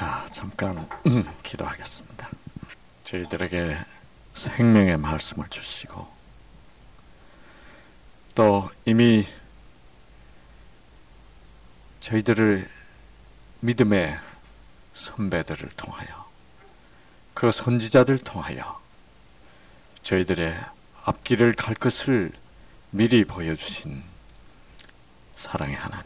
자, 잠깐 기도하겠습니다. 저희들에게 생명의 말씀을 주시고 또 이미 저희들을 믿음의 선배들을 통하여 그 선지자들 통하여 저희들의 앞길을 갈 것을 미리 보여주신 사랑의 하나님,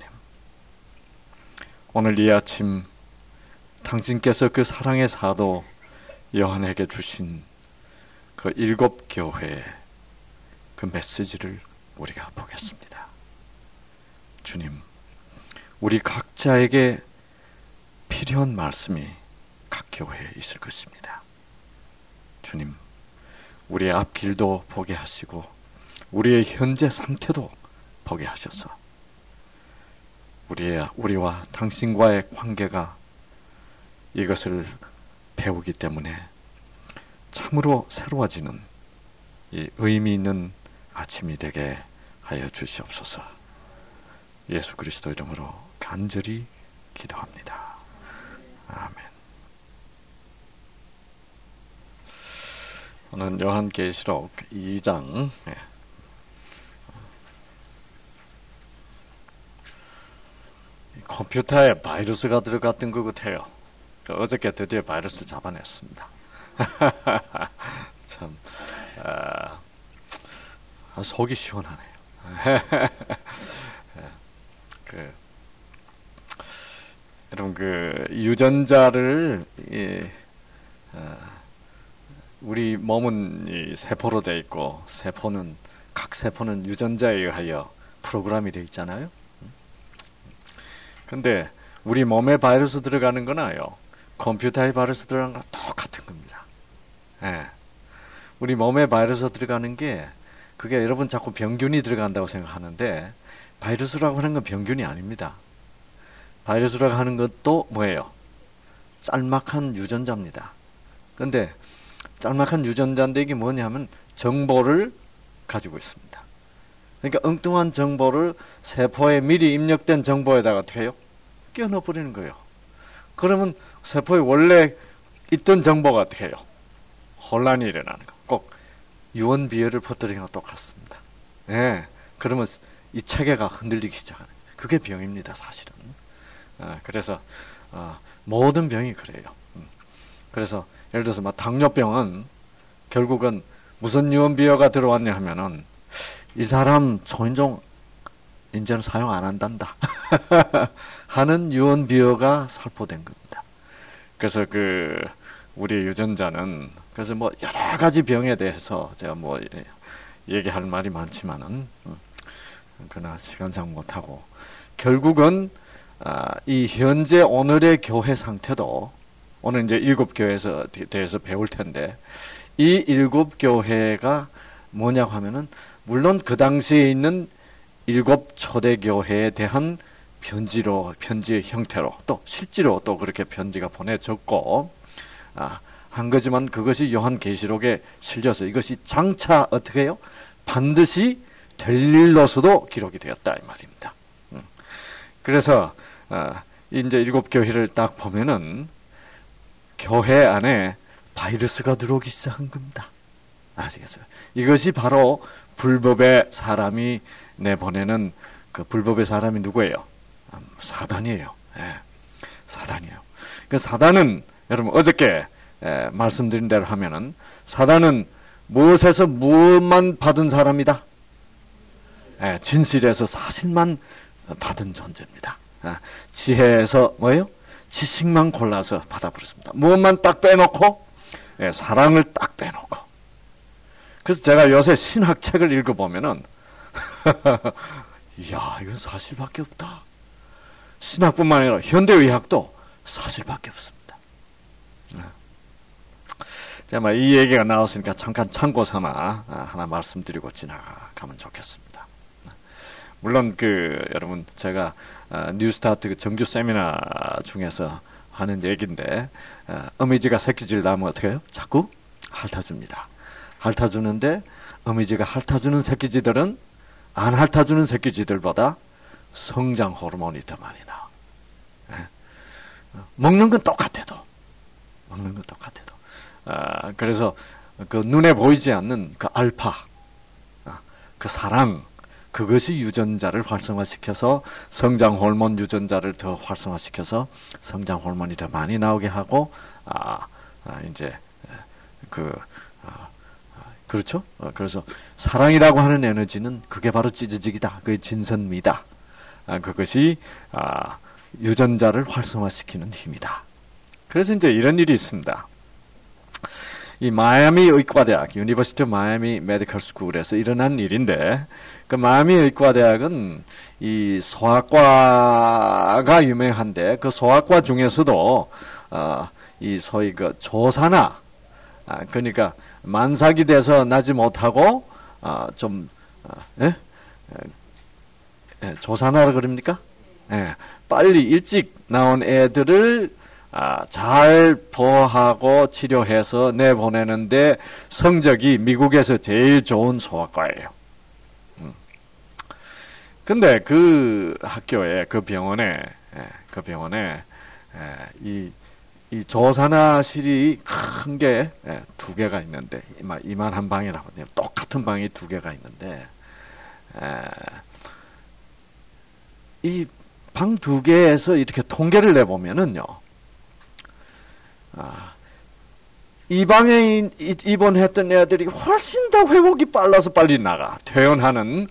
오늘 이 아침 당신께서 그 사랑의 사도 요한에게 주신 그 7교회의 그 메시지를 우리가 보겠습니다. 주님, 우리 각자에게 필요한 말씀이 각 교회에 있을 것입니다. 주님, 우리의 앞길도 보게 하시고 우리의 현재 상태도 보게 하셔서 우리와 당신과의 관계가 이것을 배우기 때문에 참으로 새로워지는 이 의미 있는 아침이 되게 하여 주시옵소서. 예수 그리스도 이름으로 간절히 기도합니다. 아멘. 오늘 요한계시록 2장 컴퓨터에 바이러스가 들어갔던 것 같아요. 어저께 드디어 바이러스를 잡아냈습니다. 참 속이 시원하네요. 여러분 유전자를 우리 몸은 세포로 되어 있고 각 세포는 유전자에 의하여 프로그램이 되어 있잖아요. 근데 우리 몸에 바이러스 들어가는 거나요, 컴퓨터에 바이러스 들어가는 거랑 똑같은 겁니다. 우리 몸에 바이러스 들어가는 게 그게 여러분 자꾸 병균이 들어간다고 생각하는데 바이러스라고 하는 건 병균이 아닙니다. 바이러스라고 하는 것도 뭐예요? 짤막한 유전자입니다. 근데 짤막한 유전자인데 이게 뭐냐면 정보를 가지고 있습니다. 그러니까 엉뚱한 정보를 세포에 미리 입력된 정보에다가 어떻게 해요? 끼워 넣어버리는 거예요. 그러면 세포에 원래 있던 정보가 어떻게 해요? 혼란이 일어나는 거. 꼭 유언 비어를 퍼뜨리는 거랑 똑같습니다. 그러면 이 체계가 흔들리기 시작하는 거예요. 그게 병입니다, 사실은. 그래서 모든 병이 그래요. 그래서 예를 들어서 당뇨병은 결국은 무슨 유언 비어가 들어왔냐 하면은 이 사람 초인종 이제는 사용 안 한단다 하는 유언 비어가 살포된 겁니다. 그래서 우리 유전자는 그래서 여러 가지 병에 대해서 제가 얘기할 말이 많지만은 그러나 시간상 못하고 결국은 이 현재 오늘의 교회 상태도 오늘 이제 7교회에 대해서 배울 텐데 이 7교회가 뭐냐고 하면은 물론 그 당시에 있는 7 초대교회에 대한 편지의 형태로 또 실제로 또 그렇게 편지가 보내졌고 한 거지만 그것이 요한계시록에 실려서 이것이 장차 어떻게 해요? 반드시 될 일로서도 기록이 되었다 이 말입니다. 그래서 이제 7교회를 딱 보면은 교회 안에 바이러스가 들어오기 시작한 겁니다. 아시겠어요? 이것이 바로 불법의 사람이 내보내는 그 불법의 사람이 누구예요? 사단이에요. 사단이에요. 그 사단은 여러분 어저께 말씀드린 대로 하면은 사단은 무엇에서 무엇만 받은 사람이다? 진실에서 사실만 받은 존재입니다. 지혜에서 뭐예요? 지식만 골라서 받아버렸습니다. 무엇만 딱 빼놓고 사랑을 딱 빼놓고. 그래서 제가 요새 신학책을 읽어보면은 이야 이건 사실밖에 없다. 신학뿐만 아니라 현대의학도 사실밖에 없습니다. 제가 이 얘기가 나왔으니까 잠깐 참고 삼아 하나 말씀드리고 지나가면 좋겠습니다. 물론 여러분 제가 뉴스타트 정규 세미나 중에서 하는 얘기인데 어미지가 새끼질 나면 어떻게 해요? 자꾸 핥아줍니다. 핥아주는데 어미지가 핥아주는 새끼쥐들은 안 핥아주는 새끼쥐들보다 성장 호르몬이 더 많이 나와. 먹는 건 똑같아도. 그래서 그 눈에 보이지 않는 그 알파, 그 사랑, 그것이 유전자를 활성화시켜서 성장 호르몬 유전자를 더 활성화시켜서 성장 호르몬이 더 많이 나오게 하고, 이제 그렇죠? 그래서 사랑이라고 하는 에너지는 그게 바로 찌지직이다. 그게 진선미다. 그것이 유전자를 활성화시키는 힘이다. 그래서 이제 이런 일이 있습니다. 이 마이애미 의과대학, 유니버시티 마이애미 메디컬 스쿨에서 일어난 일인데, 그 마이애미 의과대학은 이 소아과가 유명한데, 그 소아과 중에서도 이 소위 그 조산아, 그러니까 만삭이 돼서 나지 못하고 조산아라 그럽니까? 빨리 일찍 나온 애들을 잘 보호하고 치료해서 내보내는데 성적이 미국에서 제일 좋은 소아과예요. 근데 그 학교에, 그 병원에 이 조산아실이 큰 게 두 개가 있는데, 이만한 방이라고 해요. 똑같은 방이 두 개가 있는데, 이 방 두 개에서 이렇게 통계를 내보면은요, 이 방에 입원했던 애들이 훨씬 더 회복이 빨라서 빨리 나가. 퇴원하는,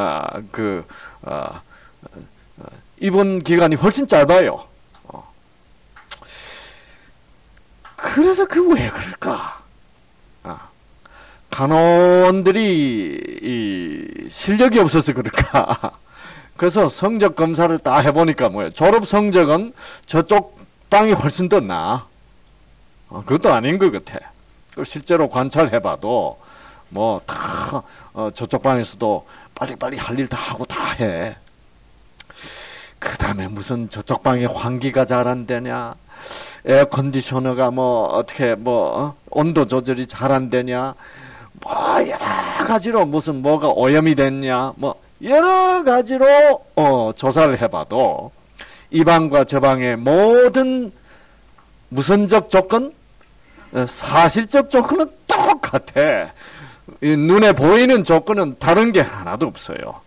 입원 기간이 훨씬 짧아요. 그래서 그 왜 그럴까? 간호원들이 실력이 없어서 그럴까? 그래서 성적 검사를 다 해보니까 뭐예요? 졸업 성적은 저쪽 방이 훨씬 더 나아. 그것도 아닌 것 같아. 실제로 관찰해봐도 뭐 다 저쪽 방에서도 빨리빨리 할 일 다 하고 다 해. 그 다음에 무슨 저쪽 방에 환기가 잘 안 되냐, 에어컨디셔너가 뭐 어떻게 온도 조절이 잘 안 되냐, 뭐 여러 가지로 무슨 뭐가 오염이 됐냐, 뭐 여러 가지로 조사를 해봐도 이 방과 저 방의 모든 무선적 조건, 사실적 조건은 똑같아. 눈에 보이는 조건은 다른 게 하나도 없어요.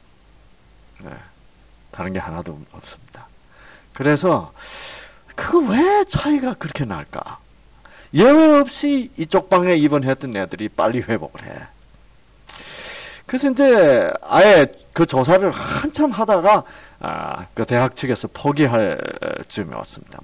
다른 게 하나도 없습니다. 그래서 그거 왜 차이가 그렇게 날까? 여없이 이쪽 방에 입원했던 애들이 빨리 회복을 해. 그래서 이제 아예 그 조사를 한참 하다가 그 대학 측에서 포기할 즈음에 왔습니다.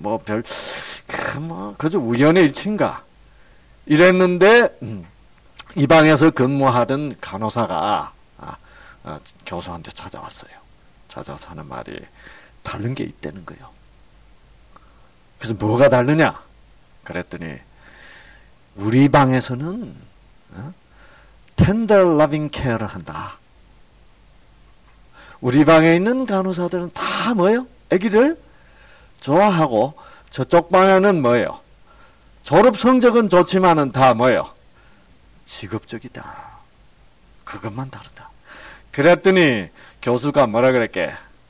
그저 우연의 일치인가 이랬는데 이 방에서 근무하던 간호사가 교수한테 찾아왔어요. 찾아와서 하는 말이 다른 게 있다는 거예요. 그래서 뭐가 다르냐? 그랬더니 우리 방에서는 tender loving care를 한다. 우리 방에 있는 간호사들은 다 뭐예요? 아기를 좋아하고 저쪽 방에는 뭐예요? 졸업 성적은 좋지만은 다 뭐예요? 직업적이다. 그것만 다르다. 그랬더니 교수가 뭐라 그랬게?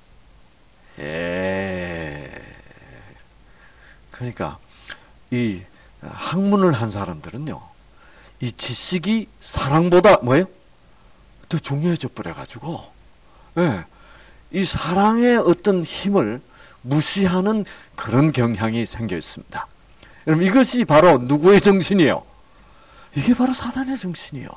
그러니까 이 학문을 한 사람들은요, 이 지식이 사랑보다 뭐예요? 더 중요해져 버려가지고, 이 사랑의 어떤 힘을 무시하는 그런 경향이 생겨 있습니다. 여러분, 이것이 바로 누구의 정신이에요? 이게 바로 사단의 정신이에요.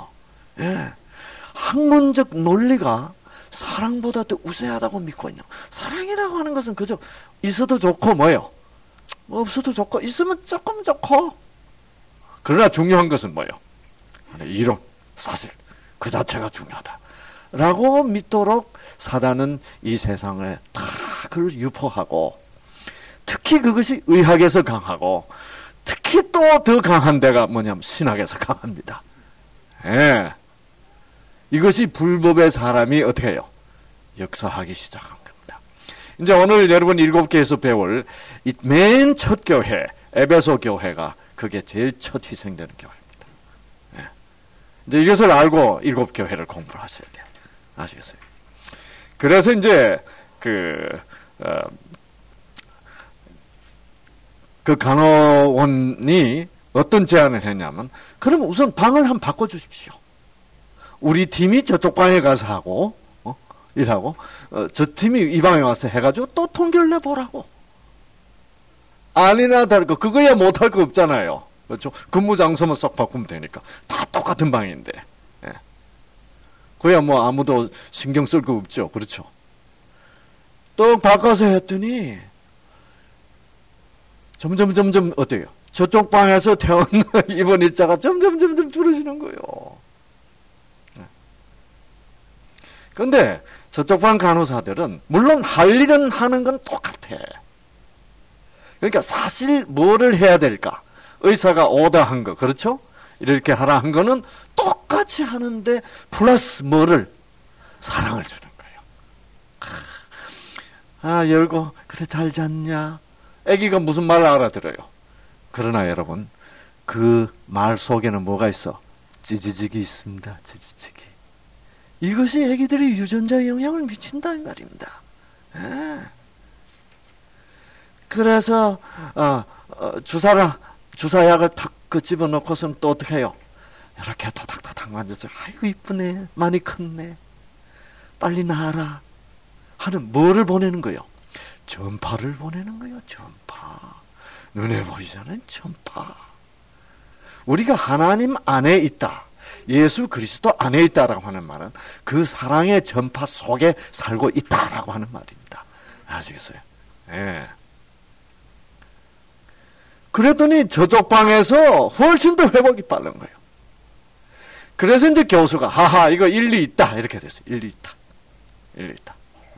학문적 논리가 사랑보다 더 우세하다고 믿고 있는. 사랑이라고 하는 것은 그저 있어도 좋고 뭐예요? 없어도 좋고, 있으면 조금 좋고. 그러나 중요한 것은 뭐예요? 이론, 사실, 그 자체가 중요하다. 라고 믿도록 사단은 이 세상에 다 그걸 유포하고, 특히 그것이 의학에서 강하고, 특히 또 더 강한 데가 뭐냐면 신학에서 강합니다. 이것이 불법의 사람이 어떻게 해요? 역사하기 시작한 겁니다. 이제 오늘 여러분 7개에서 배울 이 맨 첫 교회, 에베소 교회가 그게 제일 첫 희생되는 교회입니다. 이제 이것을 알고 7교회를 공부를 하셔야 돼요. 아시겠어요? 그래서 이제 그 간호원이 어떤 제안을 했냐면, 그럼 우선 방을 한번 바꿔주십시오. 우리 팀이 저쪽 방에 가서 하고, 일하고, 저 팀이 이 방에 와서 해가지고 또 통계를 내보라고. 아니나 다를까, 그거야 못할 거 없잖아요. 그렇죠? 근무 장소만 쏙 바꾸면 되니까. 다 똑같은 방인데. 예. 그야 뭐 아무도 신경 쓸 거 없죠. 그렇죠? 또 바꿔서 했더니, 점점 어때요? 저쪽 방에서 퇴원 입원 일자가 점점 줄어지는 거예요. 그런데 저쪽 방 간호사들은 물론 할 일은 하는 건 똑같아. 그러니까 사실 뭐를 해야 될까? 의사가 오더한 거, 그렇죠? 이렇게 하라 한 거는 똑같이 하는데 플러스 뭐를? 사랑을 주는 거예요. 열고 그래 잘 잤냐? 아기가 무슨 말을 알아들어요. 그러나 여러분, 그 말 속에는 뭐가 있어? 찌지직이 있습니다. 찌지직이. 이것이 아기들의 유전자에 영향을 미친다 이 말입니다. 그래서 주사약을 탁 집어넣고서는 또 어떻게 해요? 이렇게 토닥토닥 만져서 아이고 이쁘네, 많이 컸네, 빨리 나아라 하는 뭐를 보내는 거예요? 전파를 보내는 거예요. 전파. 눈에 보이지 않는 전파. 우리가 하나님 안에 있다, 예수 그리스도 안에 있다라고 하는 말은 그 사랑의 전파 속에 살고 있다라고 하는 말입니다. 아시겠어요? 예. 그랬더니 저쪽 방에서 훨씬 더 회복이 빠른 거예요. 그래서 이제 교수가 하하 이거 일리 있다 이렇게 됐어요. 일리 있다.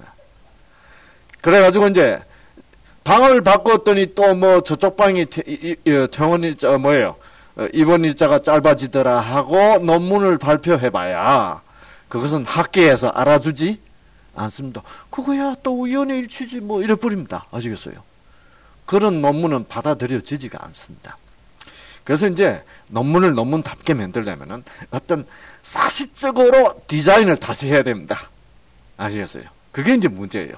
그래가지고 이제 방을 바꿨더니 또 뭐 저쪽 방이 퇴원 일자 뭐예요? 입원 일자가 짧아지더라 하고 논문을 발표해봐야 그것은 학계에서 알아주지 않습니다. 그거야 또 우연의 일치지 뭐 이래 버립니다. 아시겠어요? 그런 논문은 받아들여지지가 않습니다. 그래서 이제 논문을 논문답게 만들려면은 어떤 사실적으로 디자인을 다시 해야 됩니다. 아시겠어요? 그게 이제 문제예요.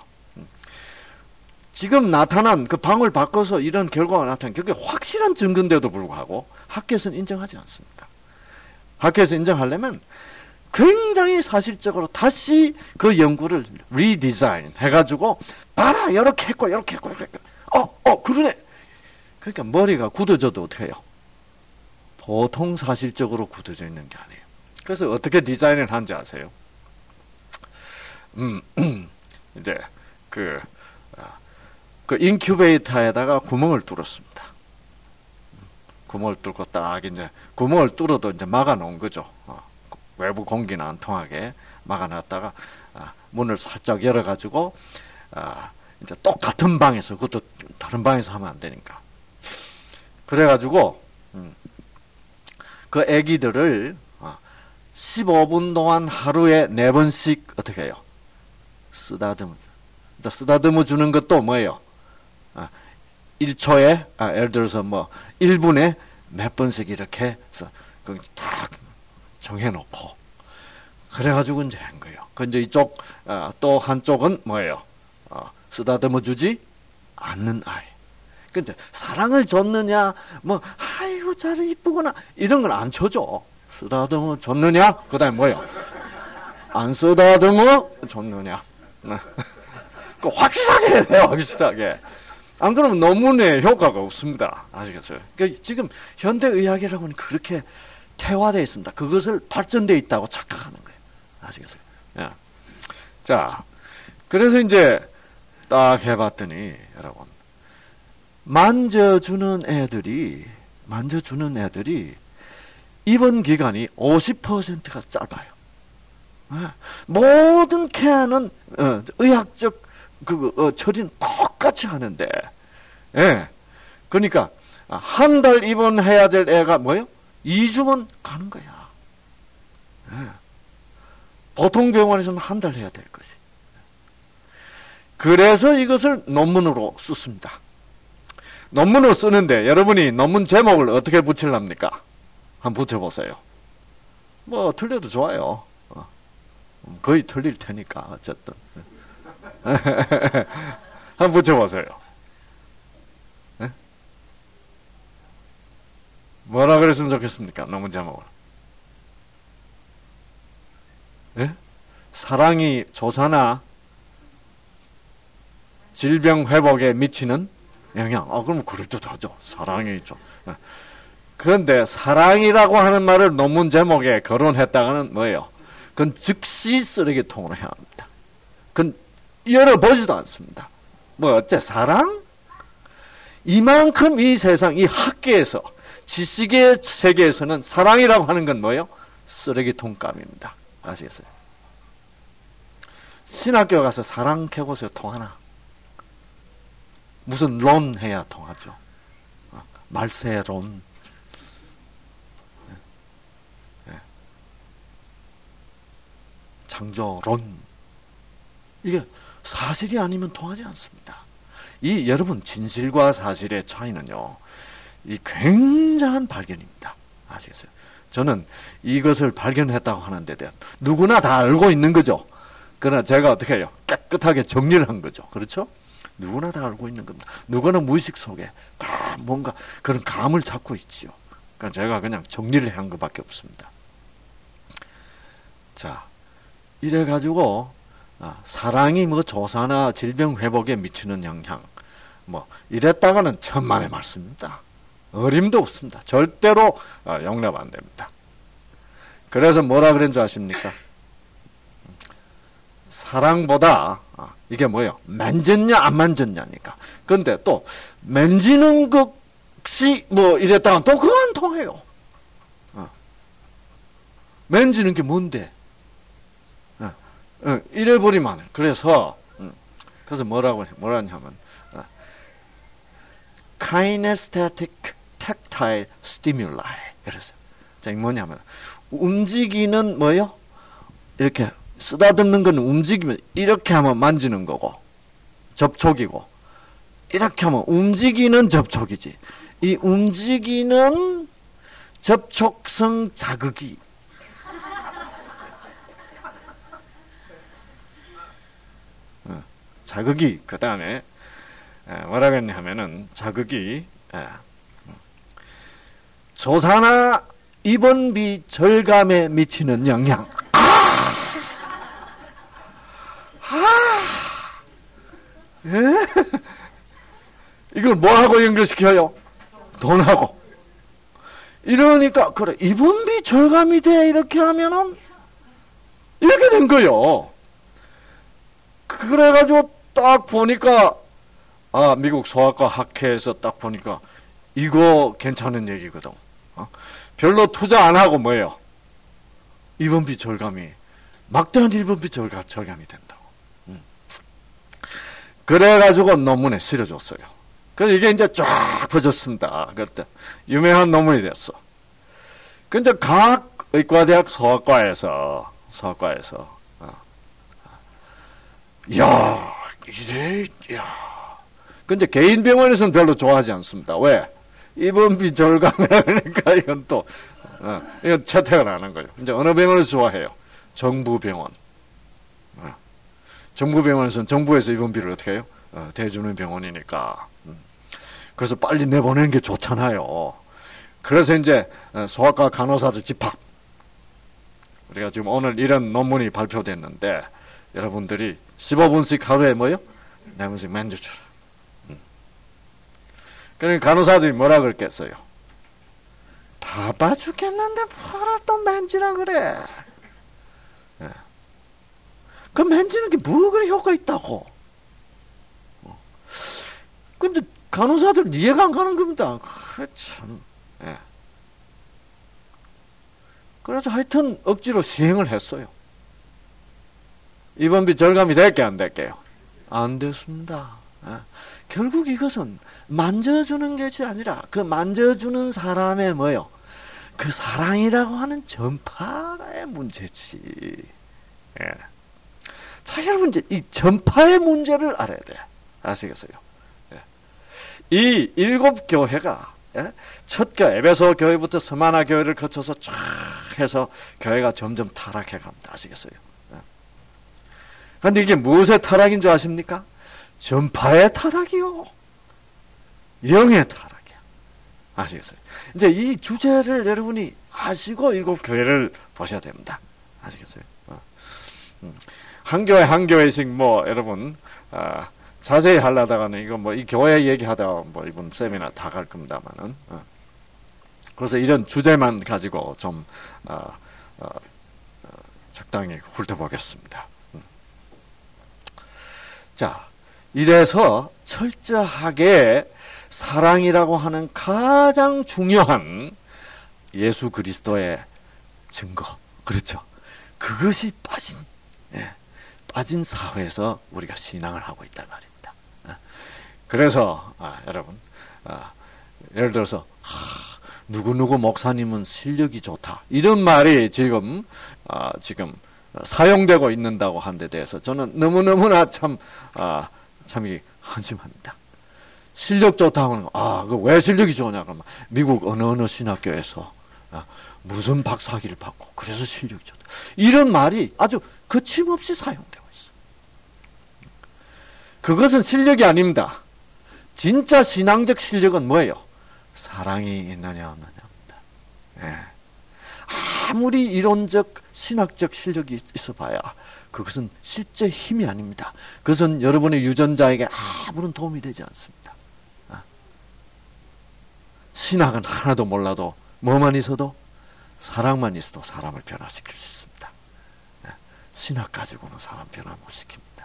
지금 나타난 그 방을 바꿔서 이런 결과가 나타난 그게 확실한 증거인데도 불구하고 학계에서는 인정하지 않습니다. 학계에서 인정하려면 굉장히 사실적으로 다시 그 연구를 리디자인 해가지고 봐라 이렇게 했고 그러네. 그러니까 머리가 굳어져도 어떻게 해요? 보통 사실적으로 굳어져 있는 게 아니에요. 그래서 어떻게 디자인을 하는지 아세요? 이제 그 인큐베이터에다가 구멍을 뚫었습니다. 구멍을 뚫고 딱 이제 구멍을 뚫어도 이제 막아 놓은 거죠. 외부 공기는 안 통하게 막아 놨다가 문을 살짝 열어 가지고 이제 똑같은 방에서, 그것도 다른 방에서 하면 안 되니까. 그래가지고, 그 애기들을 15분 동안 하루에 4번씩 어떻게 해요? 쓰다듬어 주는 것도 뭐예요? 1초에, 예를 들어서 뭐, 1분에 몇 번씩 이렇게 해서, 딱 정해놓고, 그래가지고 이제 한 거예요. 그 이제 이쪽, 또 한쪽은 뭐예요? 쓰다듬어 주지 않는 아이. 그러니까 사랑을 줬느냐, 뭐, 아이고, 잘 이쁘구나, 이런 건 안 쳐줘. 쓰다듬어 줬느냐? 그 다음에 뭐예요? 안 쓰다듬어 줬느냐? 확실하게 해야 돼요, 확실하게. 안 그러면 논문에 효과가 없습니다. 아시겠어요? 그러니까 지금 현대의학이라고는 그렇게 퇴화되어 있습니다. 그것을 발전되어 있다고 착각하는 거예요. 아시겠어요? 예. 자, 그래서 이제 딱 해봤더니, 여러분, 만져주는 애들이, 입원 기간이 50%가 짧아요. 예. 모든 케어는, 의학적, 처리는 똑같이 하는데, 예. 그러니까, 한 달 입원해야 될 애가 뭐예요? 2주면 가는 거야. 예. 보통 병원에서는 한 달 해야 될 것이. 그래서 이것을 논문으로 썼습니다. 논문으로 쓰는데 여러분이 논문 제목을 어떻게 붙일랍니까? 한번 붙여보세요. 뭐 틀려도 좋아요. 거의 틀릴 테니까 어쨌든. 한번 붙여보세요. 네? 그랬으면 좋겠습니까? 논문 제목을. 예? 사랑이 조사나 질병 회복에 미치는 영향. 그럼 그럴듯하죠. 사랑이 좀. 그런데 사랑이라고 하는 말을 논문 제목에 거론했다가는 뭐예요? 그건 즉시 쓰레기통으로 해야 합니다. 그건 열어보지도 않습니다. 뭐 어째 사랑? 이만큼 이 세상, 이 학계에서, 지식의 세계에서는 사랑이라고 하는 건 뭐예요? 쓰레기통감입니다. 아시겠어요? 신학교 가서 사랑 캐고서 통하나? 무슨 론 해야 통하죠. 말세론. 창조론. 이게 사실이 아니면 통하지 않습니다. 이 여러분 진실과 사실의 차이는요, 이 굉장한 발견입니다. 아시겠어요? 저는 이것을 발견했다고 하는데 대한 누구나 다 알고 있는 거죠. 그러나 제가 어떻게 해요? 깨끗하게 정리를 한 거죠. 그렇죠? 누구나 다 알고 있는 겁니다. 누구나 무의식 속에 다 뭔가 그런 감을 찾고 있지요. 그러니까 제가 그냥 정리를 한 것밖에 없습니다. 자, 이래가지고 사랑이 뭐 조사나 질병 회복에 미치는 영향, 뭐 이랬다가는 천만의 말씀입니다. 어림도 없습니다. 절대로 용납 안 됩니다. 그래서 뭐라 그런 줄 아십니까? 사랑보다 이게 뭐예요? 만졌냐 안 만졌냐니까. 그런데 또 만지는 것이 뭐 이랬다가 또 그거 안 통해요. 만지는 게 뭔데? 이래버리면 그래서 뭐라냐면 kinesthetic tactile stimuli. 그래서 자, 이 뭐냐면 움직이는 뭐요? 이렇게 쓰다듬는 건 움직이면 이렇게 하면 만지는 거고 접촉이고 이렇게 하면 움직이는 접촉이지. 이 움직이는 접촉성 자극이 자극이 그 다음에 뭐라고 했냐 하면은 자극이 조사나 입원비 절감에 미치는 영향. 이걸 뭐하고 연결시켜요? 돈하고. 이러니까 그래 입원비 절감이 돼 이렇게 하면은 이렇게 된 거요. 그래가지고 딱 보니까 미국 소아과 학회에서 딱 보니까 이거 괜찮은 얘기거든. 별로 투자 안 하고 뭐예요? 입원비 절감이 막대한 입원비 절감이 된다고. 그래가지고 논문에 실어줬어요. 그래서 이게 이제 쫙 퍼졌습니다. 그때 유명한 논문이 됐어. 근데 각 의과대학 소아과에서 근데 개인 병원에서는 별로 좋아하지 않습니다. 왜? 입원비 절감을 하니까 이건 또, 이건 채택을 안 한 거예요. 이제 어느 병원을 좋아해요? 정부 병원. 정부 병원에서는 정부에서 입원비를 어떻게 해요? 대주는 병원이니까. 그래서 빨리 내보내는 게 좋잖아요. 그래서 이제 소아과 간호사들 집합. 우리가 지금 오늘 이런 논문이 발표됐는데, 여러분들이 15분씩 하루에 뭐요? 4분씩 만져주라. 그러니까 간호사들이 뭐라 그랬겠어요? 바빠 죽겠는데 뭐라 또 만지라 그래. 그 만지는 게 뭐 그리 효과 있다고. 근데 간호사들은 이해가 안 가는 겁니다. 그래 참. 그래서 하여튼 억지로 시행을 했어요. 입원비 절감이 될게 안 될게요? 안 됐습니다. 결국 이것은 만져주는 것이 아니라 그 만져주는 사람의 뭐요? 그 사랑이라고 하는 전파의 문제지. 자, 여러분 이제 이 전파의 문제를 알아야 돼. 아시겠어요? 이 7교회가 첫 교회, 에베소 교회부터 스마나 교회를 거쳐서 쫙 해서 교회가 점점 타락해 갑니다. 아시겠어요? 그런데 이게 무엇의 타락인 줄 아십니까? 전파의 타락이요. 영의 타락이야. 아시겠어요? 이제 이 주제를 여러분이 아시고 일곱 교회를 보셔야 됩니다. 아시겠어요? 한 교회 한 교회씩 뭐 여러분 자세히 하려다가는 이거 뭐 이 교회 얘기하다가 뭐 이번 세미나 다 갈 겁니다만은 그래서 이런 주제만 가지고 좀 적당히 훑어보겠습니다. 자, 이래서 철저하게 사랑이라고 하는 가장 중요한 예수 그리스도의 증거, 그렇죠? 그것이 빠진 사회에서 우리가 신앙을 하고 있단 말입니다. 그래서 여러분, 예를 들어서 누구누구 목사님은 실력이 좋다, 이런 말이 지금 사용되고 있는다고 한 데 대해서 저는 너무너무나 참이 한심합니다. 실력 좋다고 하는 거, 그 왜 실력이 좋으냐 그러면 미국 어느 신학교에서 무슨 박사학위를 받고 그래서 실력이 좋다, 이런 말이 아주 거침없이 사용되고 있어. 그것은 실력이 아닙니다. 진짜 신앙적 실력은 뭐예요? 사랑이 있느냐 없느냐입니다. 예. 아무리 이론적 신학적 실력이 있어봐야 그것은 실제 힘이 아닙니다. 그것은 여러분의 유전자에게 아무런 도움이 되지 않습니다. 신학은 하나도 몰라도 뭐만 있어도 사랑만 있어도 사람을 변화시킬 수 있습니다. 신학 가지고는 사람 변화 못 시킵니다.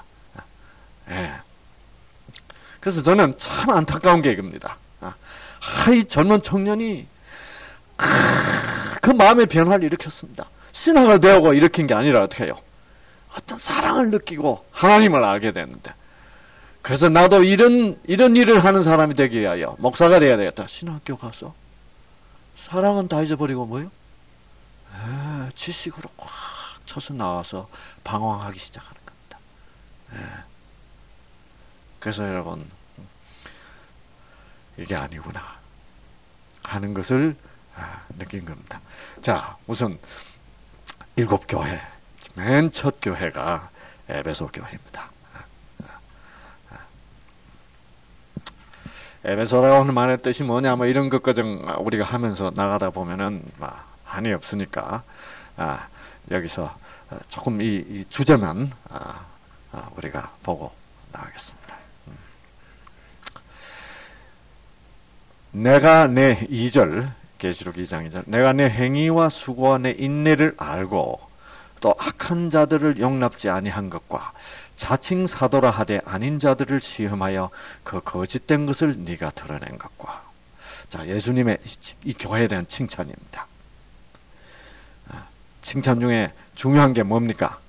그래서 저는 참 안타까운 게 이겁니다. 이 젊은 청년이 그 마음의 변화를 일으켰습니다. 신학을 배우고 일으킨 게 아니라 어떻게 해요? 어떤 사랑을 느끼고 하나님을 알게 됐는데, 그래서 나도 이런 일을 하는 사람이 되기 위하여 목사가 돼야 되겠다. 신학교 가서 사랑은 다 잊어버리고 뭐요? 지식으로 꽉 쳐서 나와서 방황하기 시작하는 겁니다. 그래서 여러분, 이게 아니구나 하는 것을 느낀 겁니다. 자, 우선 일곱 교회, 맨 첫 교회가 에베소 교회입니다. 에베소라고 하는 말의 뜻이 뭐냐, 뭐 이런 것까지 우리가 하면서 나가다 보면은 한이 없으니까 여기서 조금 이 주제만 우리가 보고 나가겠습니다. 내가 내 2절, 계시록 2장 2절, 내가 내 행위와 수고와 내 인내를 알고 또 악한 자들을 용납지 아니한 것과 자칭 사도라 하되 아닌 자들을 시험하여 그 거짓된 것을 네가 드러낸 것과. 자, 예수님의 이 교회에 대한 칭찬입니다. 칭찬 중에 중요한 게 뭡니까?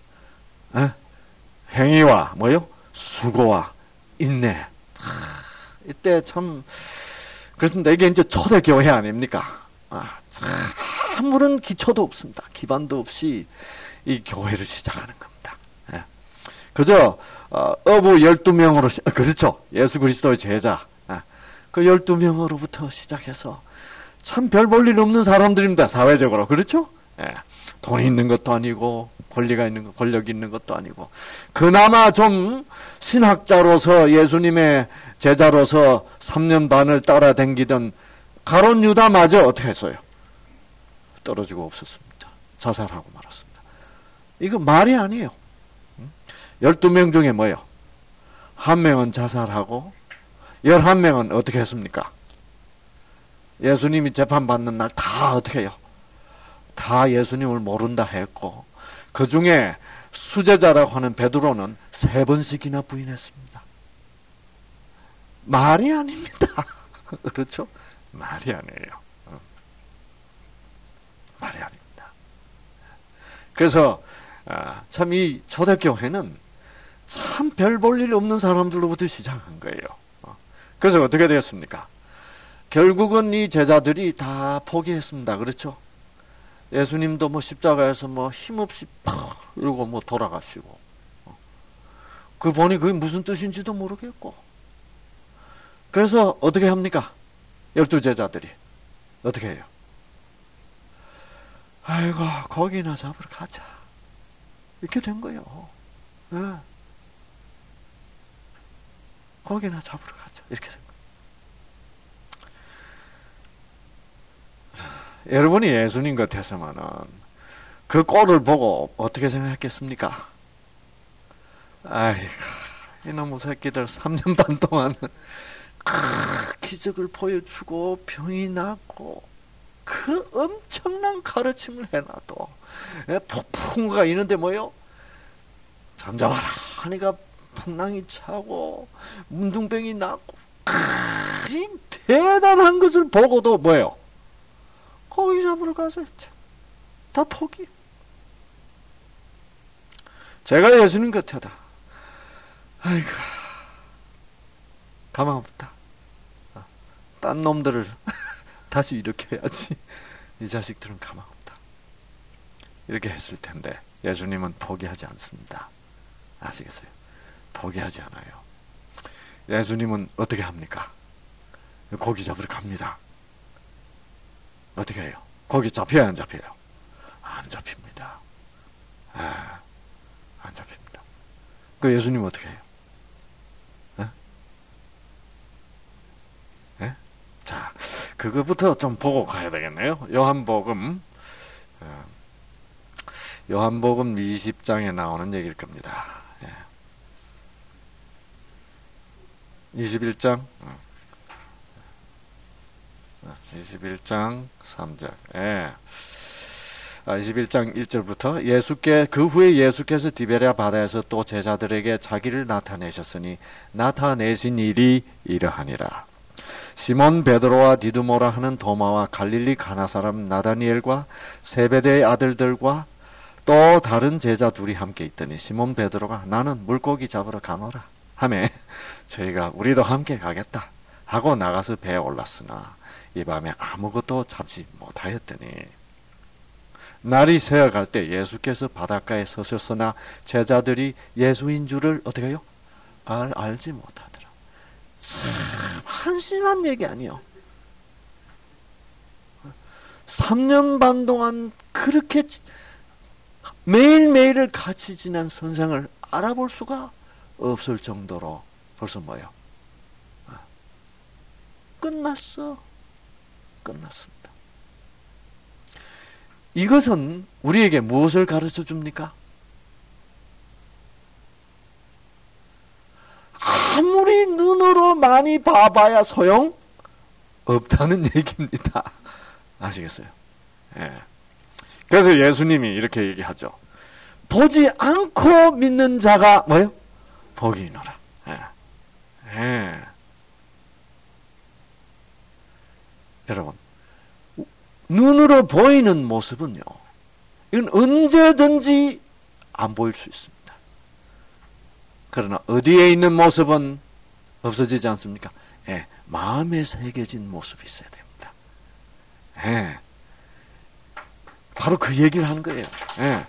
행위와 뭐요? 수고와 인내. 이때 참, 그렇습니다. 이게 이제 초대교회 아닙니까? 아무런 기초도 없습니다. 기반도 없이 이 교회를 시작하는 겁니다. 그저 어부 12명으로 그렇죠. 예수 그리스도의 제자 그 12명으로부터 시작해서 참 별 볼 일 없는 사람들입니다. 사회적으로. 그렇죠? 돈이 있는 것도 아니고 권력이 있는 것도 아니고, 그나마 좀 신학자로서 예수님의 제자로서 3년 반을 따라다니던 가룟 유다마저 어떻게 했어요? 떨어지고 없었습니다. 자살하고 말았습니다. 이거 말이 아니에요. 12명 중에 뭐예요? 1명은 자살하고 11명은 어떻게 했습니까? 예수님이 재판받는 날 다 어떻게 해요? 다 예수님을 모른다 했고, 그 중에 수제자라고 하는 베드로는 3번씩이나 부인했습니다. 말이 아닙니다. 그렇죠? 말이 아니에요. 말이 아닙니다. 그래서 참 이 초대교회는 참 별 볼 일 없는 사람들로부터 시작한 거예요. 그래서 어떻게 되었습니까? 결국은 이 제자들이 다 포기했습니다. 그렇죠? 예수님도 뭐 십자가에서 뭐 힘없이 팍 이러고 뭐 돌아가시고, 그 보니 그게 무슨 뜻인지도 모르겠고, 그래서 어떻게 합니까? 12제자들이 어떻게 해요? 아이고, 고기나 잡으러 가자, 이렇게 된 거예요. 고기나 잡으러 가자, 이렇게 된 거예요. 여러분이 예수님 같았으면은 그 꼴을 보고 어떻게 생각했겠습니까? 아이고, 이놈의 새끼들 3년 반 동안 기적을 보여주고 병이 낫고 그 엄청난 가르침을 해놔도 폭풍우가 있는데 뭐요? 잠잠하라 하니까 풍랑이 차고 문둥병이 낫고 이 대단한 것을 보고도 뭐예요? 고기 잡으러 가서 다 포기. 제가 예수님 같아다. 아이고, 가망 없다. 딴 놈들을 다시 일으켜야지. 이 자식들은 가망 없다. 이렇게 했을 텐데 예수님은 포기하지 않습니다. 아시겠어요? 포기하지 않아요. 예수님은 어떻게 합니까? 고기 잡으러 갑니다. 어떻게 해요? 고기 잡혀야 안 잡혀요? 안 잡힙니다. 안 잡힙니다. 그 예수님 어떻게 해요? 자, 그거부터 좀 보고 가야 되겠네요. 요한복음 20장에 나오는 얘기일 겁니다. 21장 3절 21장 1절부터 그 후에 예수께서 디베랴 바다에서 또 제자들에게 자기를 나타내셨으니 나타내신 일이 이러하니라. 시몬 베드로와 디두모라 하는 도마와 갈릴리 가나 사람 나다니엘과 세베대의 아들들과 또 다른 제자 둘이 함께 있더니 시몬 베드로가 나는 물고기 잡으러 가노라 하매 우리도 함께 가겠다 하고 나가서 배에 올랐으나 이 밤에 아무것도 잡지 못하였더니 날이 새어갈 때 예수께서 바닷가에 서셨으나 제자들이 예수인 줄을 어떻게 해요? 알지 못하더라. 참 한심한 얘기 아니요. 3년 반 동안 그렇게 매일매일을 같이 지낸 선생을 알아볼 수가 없을 정도로 벌써 뭐예요? 끝났습니다. 이것은 우리에게 무엇을 가르쳐 줍니까? 아무리 눈으로 많이 봐봐야 소용 없다는 얘기입니다. 아시겠어요? 예. 그래서 예수님이 이렇게 얘기하죠. 보지 않고 믿는 자가 뭐요? 복이 있노라. 예. 여러분, 눈으로 보이는 모습은요, 이건 언제든지 안 보일 수 있습니다. 그러나 어디에 있는 모습은 없어지지 않습니까? 예, 마음에 새겨진 모습이 있어야 됩니다. 예, 바로 그 얘기를 하는 거예요. 예.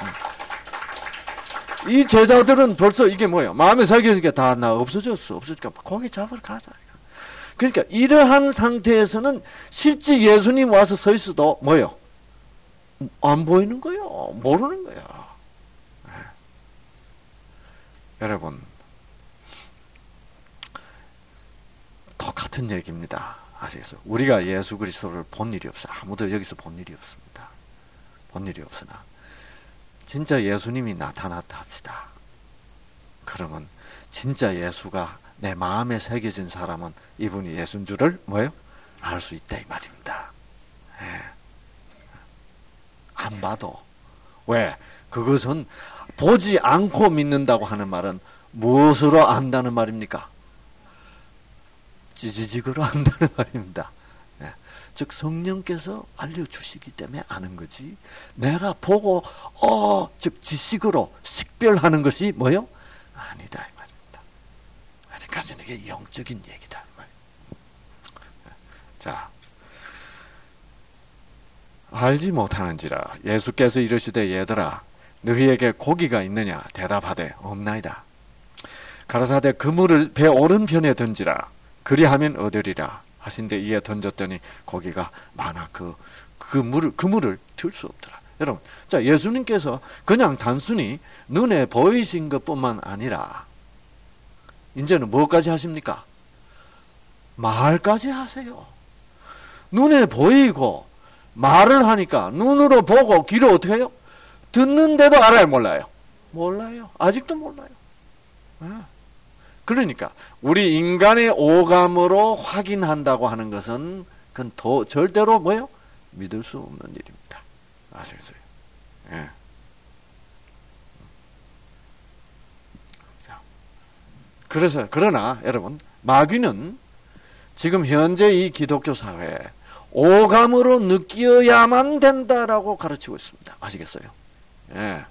이 제자들은 벌써 이게 뭐예요? 마음에 새겨진 게 다 나 없어졌어. 없어지니까 고기 잡으러 가자. 그러니까 이러한 상태에서는 실제 예수님 와서 서 있어도 뭐예요? 안 보이는 거예요. 모르는 거예요. 네. 여러분, 똑같은 얘기입니다. 아시겠어요? 우리가 예수 그리스도를 본 일이 없어요. 아무도 여기서 본 일이 없습니다. 본 일이 없으나 진짜 예수님이 나타났다 합시다. 그러면 진짜 예수가 내 마음에 새겨진 사람은 이분이 예수인 줄을 뭐예요? 알 수 있다 이 말입니다. 예. 안 봐도. 왜? 그것은 보지 않고 믿는다고 하는 말은 무엇으로 안다는 말입니까? 찌지직으로 안다는 말입니다. 예. 즉 성령께서 알려주시기 때문에 아는 거지 내가 보고 즉 지식으로 식별하는 것이 뭐예요? 아니다 이 말입니다. 아직까지는 이게 영적인 얘기다. 자, 알지 못하는지라 예수께서 이르시되 얘들아 너희에게 고기가 있느냐 대답하되 없나이다. 가라사대 그물을 배 오른편에 던지라 그리하면 얻으리라 하신데 이에 던졌더니 고기가 많아 그물을 들 수 없더라. 여러분, 자 예수님께서 그냥 단순히 눈에 보이신 것뿐만 아니라 이제는 뭐까지 하십니까? 말까지 하세요. 눈에 보이고 말을 하니까 눈으로 보고 귀로 어떻게 해요? 듣는데도 알아요, 몰라요? 몰라요. 아직도 몰라요. 그러니까 우리 인간의 오감으로 확인한다고 하는 것은 그건 절대로 뭐예요? 믿을 수 없는 일입니다. 아시겠어요? 예. 자, 그러나 여러분, 마귀는 지금 현재 이 기독교 사회에 오감으로 느껴야만 된다라고 가르치고 있습니다. 아시겠어요? 예.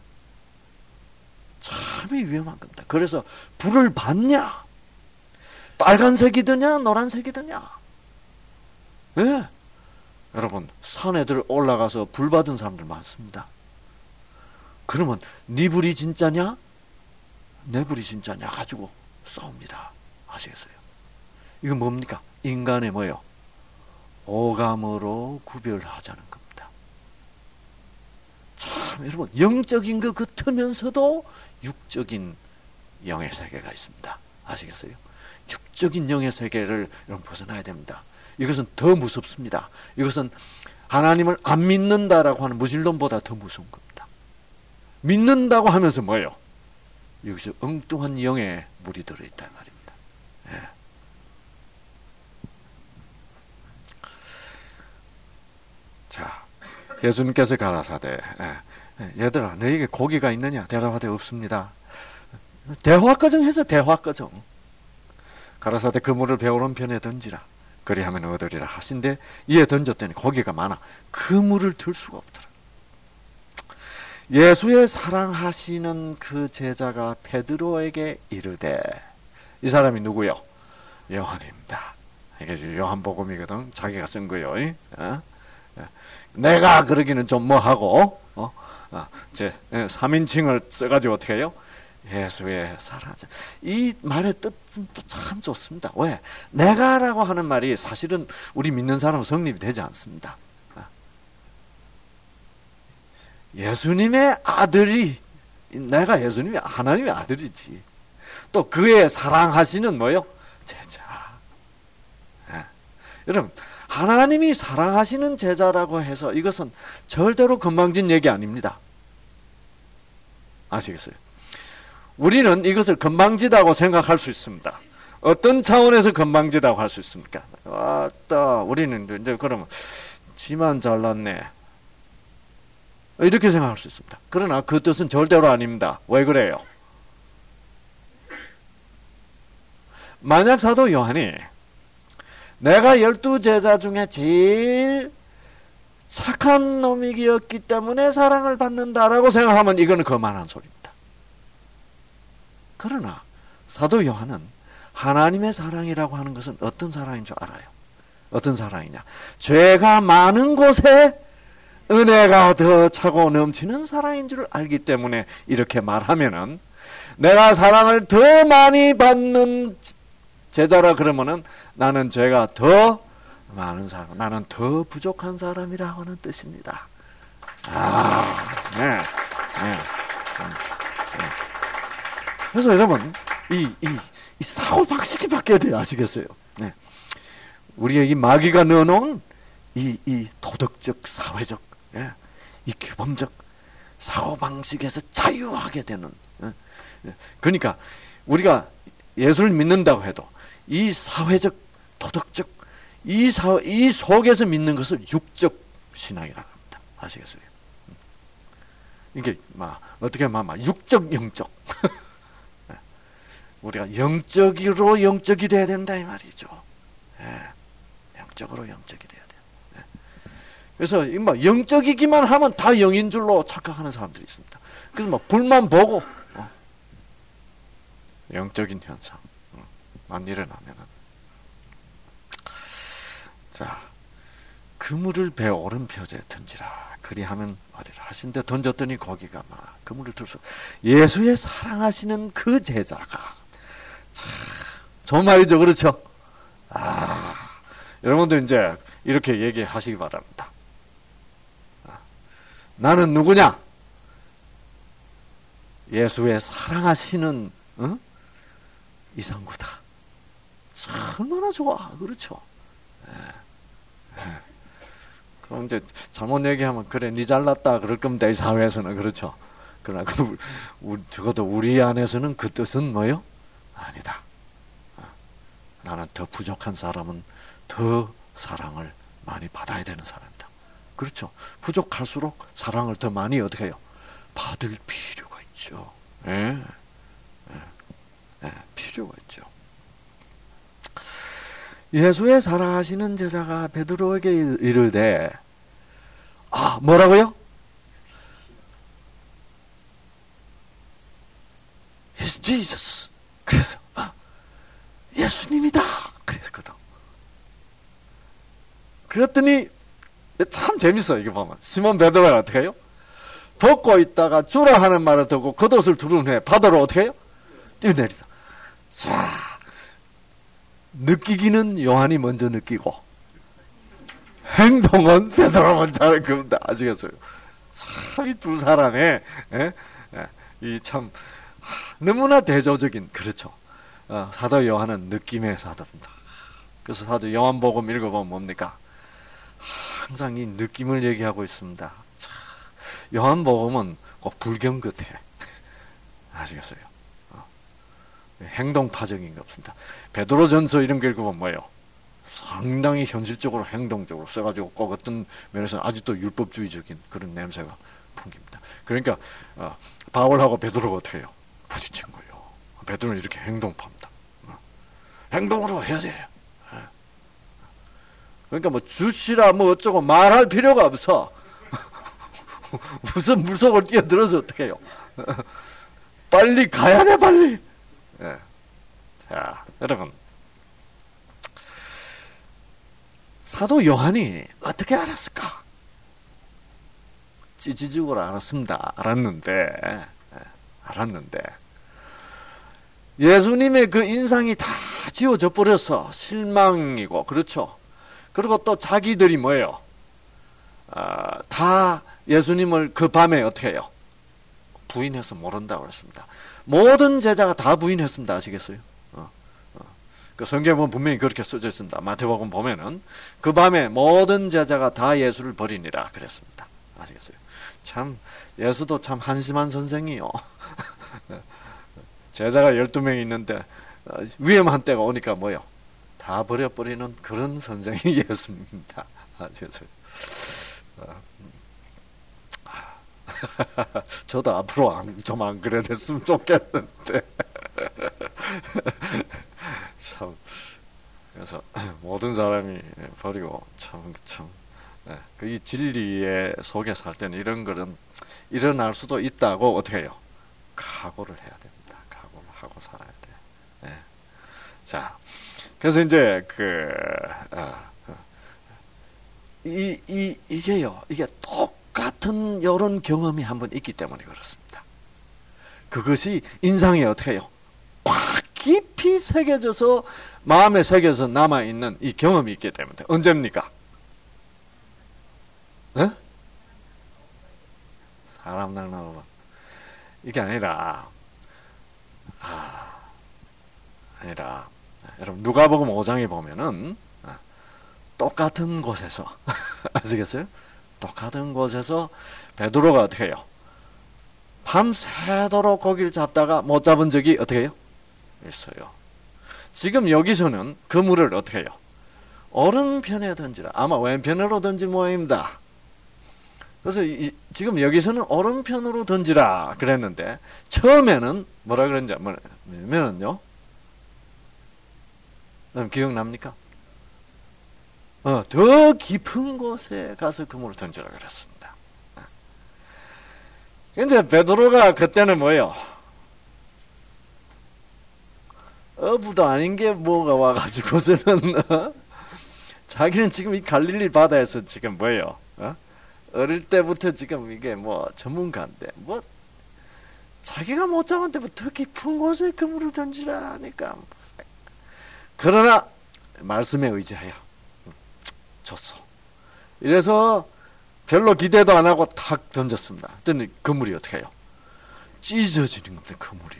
참이 위험한 겁니다. 그래서 불을 받냐? 빨간색이더냐? 노란색이더냐? 예. 여러분, 산에 올라가서 불 받은 사람들 많습니다. 그러면 네 불이 진짜냐? 내 불이 진짜냐? 가지고 싸웁니다. 아시겠어요? 이건 뭡니까? 인간의 뭐요? 오감으로 구별하자는 겁니다. 참, 여러분, 영적인 것 같으면서도 육적인 영의 세계가 있습니다. 아시겠어요? 육적인 영의 세계를 여러분 벗어나야 됩니다. 이것은 더 무섭습니다. 이것은 하나님을 안 믿는다라고 하는 무신론보다 더 무서운 겁니다. 믿는다고 하면서 뭐예요? 여기서 엉뚱한 영의 물이 들어있단 말입니다. 예. 자, 예수님께서 가라사대, 얘들아, 너에게 고기가 있느냐? 대답하되 없습니다. 대화과정 해서 대화과정. 가라사대 그물을 배 오른편에 던지라. 그리하면 얻으리라 하신데 이에 던졌더니 고기가 많아 그물을 들 수가 없더라. 예수의 사랑하시는 그 제자가 베드로에게 이르되, 이 사람이 누구요? 요한입니다. 이게 요한복음이거든. 자기가 쓴 거요. 내가 그러기는 좀 뭐하고 제 3인칭을 써가지고 어떻게 해요? 예수의 사랑하자. 이 말의 뜻은 또 참 좋습니다. 왜? 내가라고 하는 말이 사실은 우리 믿는 사람은 성립이 되지 않습니다. 예수님의 아들이, 내가 예수님의 하나님의 아들이지. 또 그의 사랑하시는 뭐요? 제자. 여러분, 하나님이 사랑하시는 제자라고 해서 이것은 절대로 건방진 얘기 아닙니다. 아시겠어요? 우리는 이것을 건방지다고 생각할 수 있습니다. 어떤 차원에서 건방지다고 할 수 있습니까? 왔다, 우리는 이제 그러면 지만 잘났네. 이렇게 생각할 수 있습니다. 그러나 그 뜻은 절대로 아닙니다. 왜 그래요? 만약 사도 요한이 내가 12제자 중에 제일 착한 놈이었기 때문에 사랑을 받는다라고 생각하면 이거는 거만한 소리입니다. 그러나 사도 요한은 하나님의 사랑이라고 하는 것은 어떤 사랑인 줄 알아요. 어떤 사랑이냐? 죄가 많은 곳에 은혜가 더 차고 넘치는 사랑인 줄 알기 때문에 이렇게 말하면은, 내가 사랑을 더 많이 받는 제자라 그러면은 나는 죄가 더 많은 사람, 나는 더 부족한 사람이라고 하는 뜻입니다. 네. 그래서 여러분, 이 사고방식이 바뀌어야 돼요. 아시겠어요? 네. 우리의 이 마귀가 넣어놓은 이 도덕적, 사회적, 이 규범적 사고방식에서 자유하게 되는. 그러니까 우리가 예수를 믿는다고 해도 이 사회적, 도덕적, 이 속에서 믿는 것을 육적 신앙이라고 합니다. 아시겠어요? 이게 어떻게 하면 육적, 영적. 우리가 영적으로 영적이 돼야 된다 이 말이죠. 영적으로 영적이 돼야 돼요. 그래서 영적이기만 하면 다 영인 줄로 착각하는 사람들이 있습니다. 그래서 불만 보고 영적인 현상만 일어나면은, 자, 그물을 배 오른편에 던지라. 그리하면 어디라 하신데 던졌더니 거기가 그물을 들수. 예수의 사랑하시는 그 제자가, 참 좋은 말이죠, 그렇죠? 여러분들 이제 이렇게 얘기하시기 바랍니다. 나는 누구냐? 예수의 사랑하시는 이상구다. 얼마나 좋아, 그렇죠? 그럼 이제 잘못 얘기하면 그래 니 잘났다 그럴 겁니다. 이 사회에서는 그렇죠. 그러나 적어도 우리 안에서는 그 뜻은 뭐요? 아니다. 나는 더 부족한 사람은 더 사랑을 많이 받아야 되는 사람이다. 그렇죠. 부족할수록 사랑을 더 많이 어떻게 해요? 받을 필요가 있죠. 필요가 있죠. 예수의 사랑하시는 제자가 베드로에게 이르되, 뭐라고요? It's Jesus. 그래서 예수님이다. 그랬거든. 그랬더니 참 재밌어. 이거 보면 시몬 베드로가 어떻게 해요? 벗고 있다가 주라 하는 말을 듣고 겉옷을 두른 후에 바다로 어떻게 해요? 뛰어내리다. 자, 느끼기는 요한이 먼저 느끼고 행동은 베드로가 먼저 하는 겁니다. 아시겠어요? 참 이 두 사람의 이 참 너무나 대조적인, 그렇죠. 사도 요한은 느낌의 사도입니다. 그래서 사도 요한복음 읽어보면 뭡니까? 항상 이 느낌을 얘기하고 있습니다. 요한복음은 꼭 불경 같아. 아시겠어요? 행동파적인 게 없습니다. 베드로전서 이런 거 읽어보면 뭐예요? 상당히 현실적으로 행동적으로 써가지고 꼭 어떤 면에서는 아직도 율법주의적인 그런 냄새가 풍깁니다. 그러니까 바울하고 베드로가 어떻게 해요? 부딪힌 거예요. 베드로는 이렇게 행동파입니다. 행동으로 해야 돼요. 그러니까 뭐 주시라 뭐 어쩌고 말할 필요가 없어. 무슨 물속을 뛰어들어서 어떻게 해요? 빨리 가야 돼, 빨리. 자, 여러분. 사도 요한이 어떻게 알았을까? 찌지직으로 알았습니다. 알았는데 예수님의 그 인상이 다 지워져 버려서 실망이고, 그렇죠. 그리고 또 자기들이 뭐예요? 다 예수님을 그 밤에 어떻게 해요? 부인해서 모른다고 그랬습니다. 모든 제자가 다 부인했습니다. 아시겠어요? 그 성경에 보면 분명히 그렇게 써져 있습니다. 마태복음 보면은 그 밤에 모든 제자가 다 예수를 버리니라 그랬습니다. 아시겠어요? 참 예수도 참 한심한 선생이요. 제자가 12명이 있는데 위험한 때가 오니까 뭐요? 다 버려버리는 그런 선생이 예수입니다. 아시겠어요? 저도 앞으로 좀 안 그래 됐으면 좋겠는데. 참, 그래서 모든 사람이 버리고 이 진리의 속에 살 때는 이런 것은 일어날 수도 있다고 어떻게 해요? 각오를 해야 됩니다. 각오를 하고 살아야 돼. 자, 그래서 이제 이게요, 이게 똑같은 이런 경험이 한번 있기 때문에 그렇습니다. 그것이 인상에 어떻게 해요? 꽉 깊이 새겨져서 마음에 새겨서 남아있는 이 경험이 있기 때문에. 언제입니까? 사람 낭나로 이게 아니라 여러분 누가복음 5장에 보면은 똑같은 곳에서 아시겠어요? 똑같은 곳에서 베드로가 어떻게 해요? 밤새도록 고기를 잡다가 못 잡은 적이 어떻게 해요? 있어요. 지금 여기서는 그물을 어떻게 해요? 오른편에 던지라. 아마 왼편으로 던진 모양입니다. 그래서 지금 여기서는 오른편으로 던지라 그랬는데 처음에는 뭐라 그랬는지 뭐냐면요. 기억납니까? 더 깊은 곳에 가서 그물을 던지라 그랬습니다. 근데 베드로가 그때는 뭐예요? 어부도 아닌 게 뭐가 와가지고서는 자기는 지금 이 갈릴리 바다에서 지금 뭐예요? 어릴 때부터 지금 이게 뭐 전문가인데 뭐 자기가 못 잡았는데 뭐 더 깊은 곳에 그물을 던지라 하니까. 그러나 말씀에 의지하여 줬어. 이래서 별로 기대도 안 하고 탁 던졌습니다. 그랬더니 그물이 어떻게 해요? 찢어지는 겁니다. 그물이.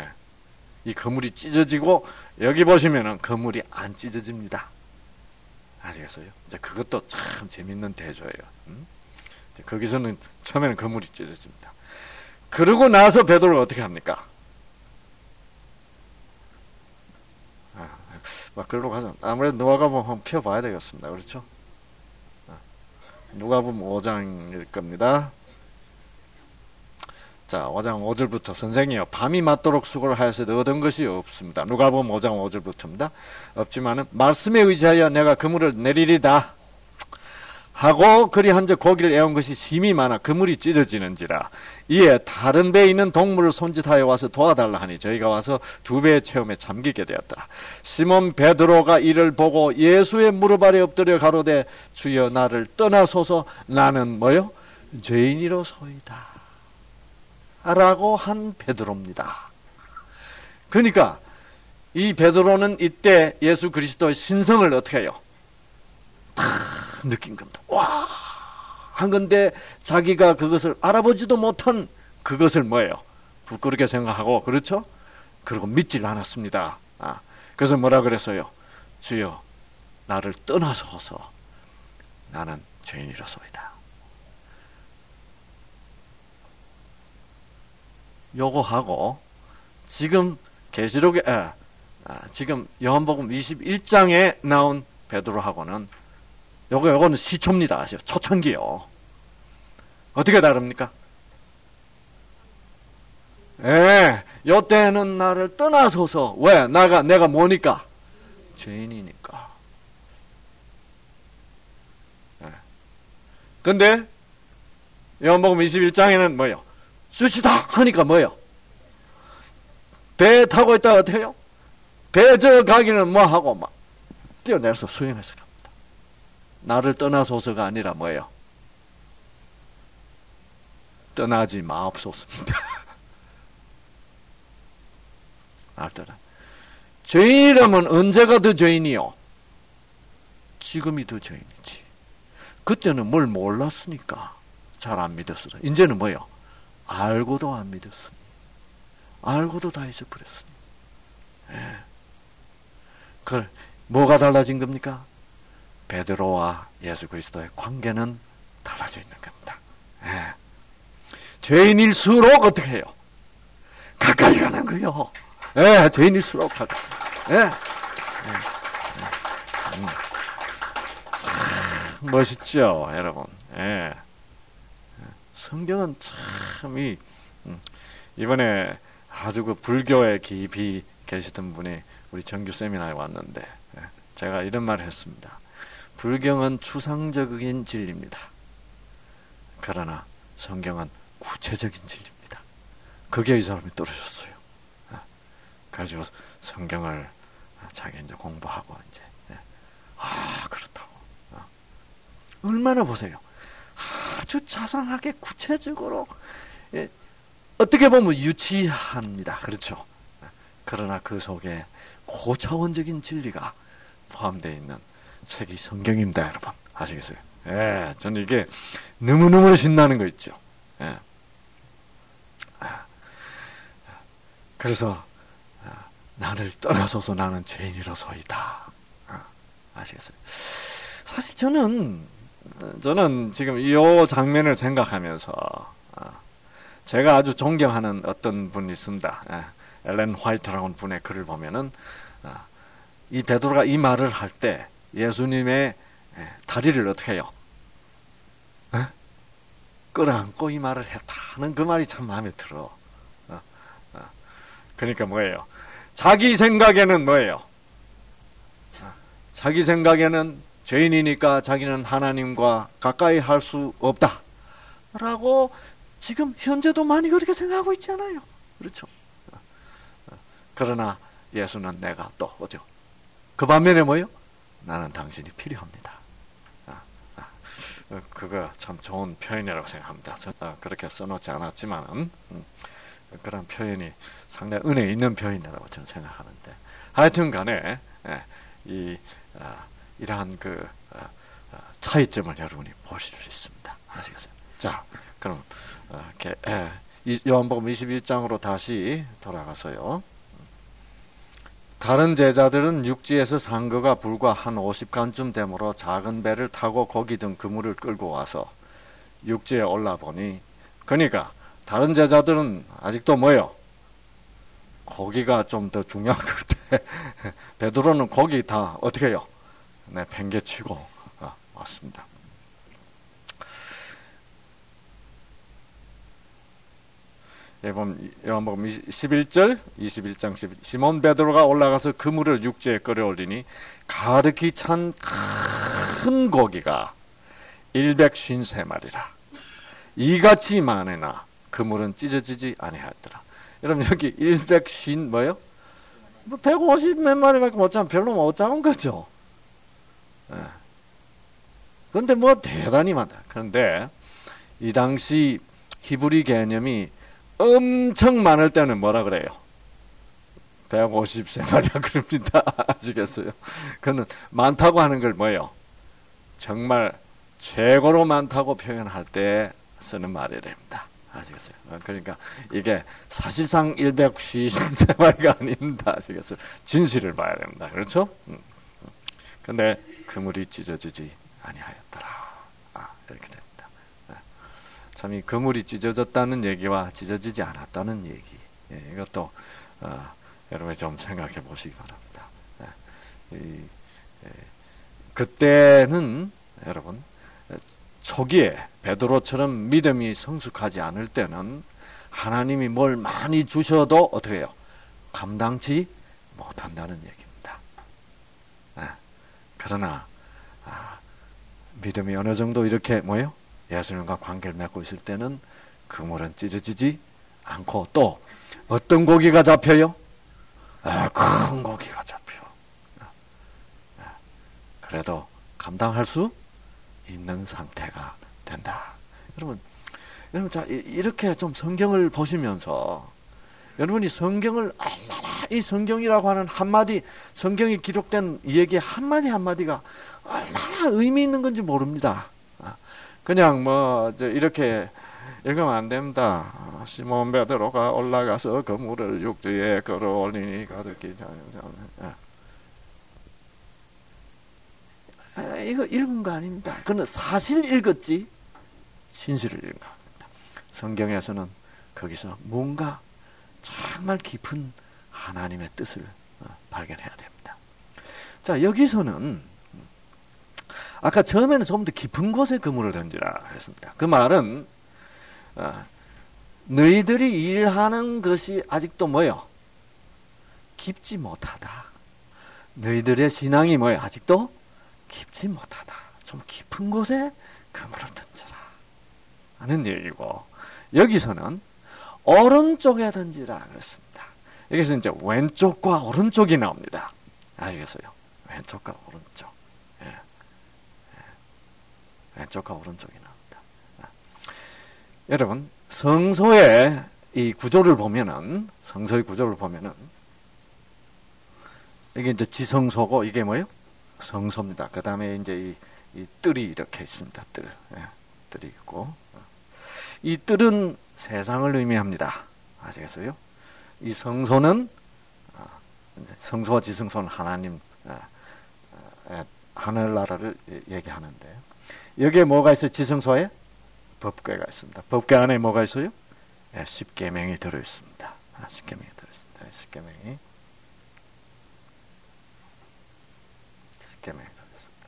이 그물이 찢어지고 여기 보시면은 그물이 안 찢어집니다. 아시겠어요? 이제 그것도 참 재밌는 대조예요. 거기서는 처음에는 그물이 찢어집니다. 그러고 나서 베드로가 어떻게 합니까? 글로 가서 아무래도 누가복음 한번 펴봐야 되겠습니다. 그렇죠? 누가복음 5장일 겁니다. 자, 5장 5절부터 선생이여 밤이 맞도록 수고를 하였어도 얻은 것이 없습니다. 누가복음 5장 5절부터입니다. 없지만은 말씀에 의지하여 내가 그물을 내리리다 하고 그리한즉 고기를 애운 것이 심히 많아 그물이 찢어지는지라. 이에 다른 배에 있는 동물을 손짓하여 와서 도와달라 하니 저희가 와서 두 배의 체험에 잠기게 되었다. 시몬 베드로가 이를 보고 예수의 무릎 아래 엎드려 가로되 주여 나를 떠나소서 나는 뭐요? 죄인이로소이다 라고 한 베드로입니다. 그러니까 이 베드로는 이때 예수 그리스도의 신성을 어떻게 해요? 느낀 겁니다. 와! 한 건데 자기가 그것을 알아보지도 못한 그것을 뭐예요? 부끄럽게 생각하고, 그렇죠? 그리고 믿질 않았습니다. 그래서 뭐라 그랬어요? 주여 나를 떠나소서 나는 죄인이로소이다. 요거 하고 지금 계시록에 지금 요한복음 21장에 나온 베드로하고는 요거는 시초입니다. 아시죠? 초창기요. 어떻게 다릅니까? 요때는 나를 떠나소서. 왜? 내가 뭐니까? 죄인이니까. 근데 요한복음 21장에는 뭐예요? 수시다 하니까 뭐예요? 배 타고 있다가 어떻게 해요? 배 저 가기는 뭐 하고 막 뛰어내려서 수영해서 갑니다. 나를 떠나소서가 아니라 뭐예요? 떠나지 마옵소서입니다. 알더라. 죄인이라면 언제가 더 죄인이요? 지금이 더 죄인이지. 그때는 뭘 몰랐으니까 잘 안 믿었어. 이제는 뭐예요? 알고도 안 믿었으니, 알고도 다 잊어버렸으니. 그 뭐가 달라진 겁니까? 베드로와 예수 그리스도의 관계는 달라져 있는 겁니다. 죄인일수록 어떻게 해요? 가까이 가는 거요. 죄인일수록 가까이. 멋있죠, 여러분. 성경은 참 이번에 아주 그 불교에 깊이 계시던 분이 우리 정규 세미나에 왔는데 제가 이런 말을 했습니다. 불경은 추상적인 진리입니다. 그러나 성경은 구체적인 진리입니다. 그게 이 사람이 떨어졌어요. 그래가지고 성경을 자기 이제 공부하고 이제 그렇다고. 얼마나 보세요. 아주 자상하게 구체적으로 어떻게 보면 유치합니다. 그렇죠. 그러나 그 속에 고차원적인 진리가 포함되어 있는 책이 성경입니다, 여러분. 아시겠어요? 저는 이게 너무너무 신나는 거 있죠. 그래서 나를 떠나소서 나는 죄인이로소이다. 아시겠어요? 사실 저는 지금 이 장면을 생각하면서 제가 아주 존경하는 어떤 분이 있습니다. 엘렌 화이트라는 분의 글을 보면은 이 베드로가 이 말을 할 때 예수님의 다리를 어떻게 해요? 끌어안고 이 말을 했다는 그 말이 참 마음에 들어. 그러니까 뭐예요? 자기 생각에는 뭐예요? 자기 생각에는 죄인이니까 자기는 하나님과 가까이 할 수 없다. 라고 지금 현재도 많이 그렇게 생각하고 있지 않아요? 그렇죠? 그러나 예수는 내가 또 오죠. 그 반면에 뭐예요? 나는 당신이 필요합니다. 그거 참 좋은 표현이라고 생각합니다. 그렇게 써놓지 않았지만 그런 표현이 상당히 은혜 있는 표현이라고 저는 생각하는데 하여튼 간에 이러한 그 차이점을 여러분이 보실 수 있습니다. 아시겠어요? 자, 그럼 요한복음 21장으로 다시 돌아가서요. 다른 제자들은 육지에서 산 거가 불과 한 50간쯤 되므로 작은 배를 타고 고기 등 그물을 끌고 와서 육지에 올라보니, 그러니까 다른 제자들은 아직도 뭐요? 고기가 좀 더 중요한 것 같아. 베드로는 고기 다 어떻게 해요? 네, 팽개치고 왔습니다. 요한복음 11절, 21장 11. 시몬 베드로가 올라가서 그물을 육지에 끌어올리니 가득히 찬 큰 고기가 153마리라. 이같이 많으나 그물은 찢어지지 아니하였더라. 여러분 여기 150 뭐요? 150 몇 마리밖에 못 잡으면 별로 못 잡은 거죠. 그런데 뭐 대단히 많다. 그런데 이 당시 히브리 개념이 엄청 많을 때는 뭐라 그래요? 153마리라 그럽니다. 아시겠어요? 그는 많다고 하는 걸 뭐예요? 정말 최고로 많다고 표현할 때 쓰는 말이랍니다. 아시겠어요? 그러니까 이게 사실상 153마리가 아닙니다. 아시겠어요? 진실을 봐야 됩니다. 그렇죠? 근데 그물이 찢어지지 아니하였더라. 이렇게 됩니다. 참 이 그물이 찢어졌다는 얘기와 찢어지지 않았다는 얘기, 이것도 여러분이 좀 생각해 보시기 바랍니다. 그때는 여러분 초기에 베드로처럼 믿음이 성숙하지 않을 때는 하나님이 뭘 많이 주셔도 어떻게 해요? 감당치 못한다는 얘기입니다. 그러나 믿음이 어느 정도 이렇게 뭐예요? 예수님과 관계를 맺고 있을 때는 그물은 찢어지지 않고, 또 어떤 고기가 잡혀요? 큰 고기가 잡혀. 그래도 감당할 수 있는 상태가 된다. 여러분 자, 이렇게 좀 성경을 보시면서 여러분이 성경을 얼마나, 이 성경이라고 하는 한마디, 성경에 기록된 얘기 한마디 한마디가 얼마나 의미 있는 건지 모릅니다. 그냥 이렇게 읽으면 안 됩니다. 시몬 베드로가 올라가서 그물을 육지에 끌어올리니 가득히. 이거 읽은 거 아닙니다. 그는 사실 읽었지 진실을 읽은 겁니다. 성경에서는 거기서 뭔가 정말 깊은 하나님의 뜻을 발견해야 됩니다. 자, 여기서는 아까 처음에는 좀 더 깊은 곳에 그물을 던지라 했습니다. 그 말은 너희들이 일하는 것이 아직도 뭐요? 깊지 못하다. 너희들의 신앙이 뭐요? 아직도 깊지 못하다. 좀 깊은 곳에 그물을 던져라 하는 얘기고, 여기서는 오른쪽에 던지라 그랬습니다. 여기서 이제 왼쪽과 오른쪽이 나옵니다. 아시겠어요? 왼쪽과 오른쪽. 왼쪽과 오른쪽이 나옵니다. 여러분, 성소의 이 구조를 보면은, 이게 이제 지성소고, 이게 뭐예요? 성소입니다. 그 다음에 이제 이 뜰이 이렇게 있습니다. 뜰이 있고, 이 뜰은 세상을 의미합니다. 아시겠어요? 이 성소는, 성소와 지성소는 하나님, 하늘나라를 얘기하는데, 여기에 뭐가 있어요? 지성소에? 법궤가 있습니다. 법궤 안에 뭐가 있어요? 십계명이 들어있습니다. 십계명이 들어있습니다. 십계명이 들어있습니다.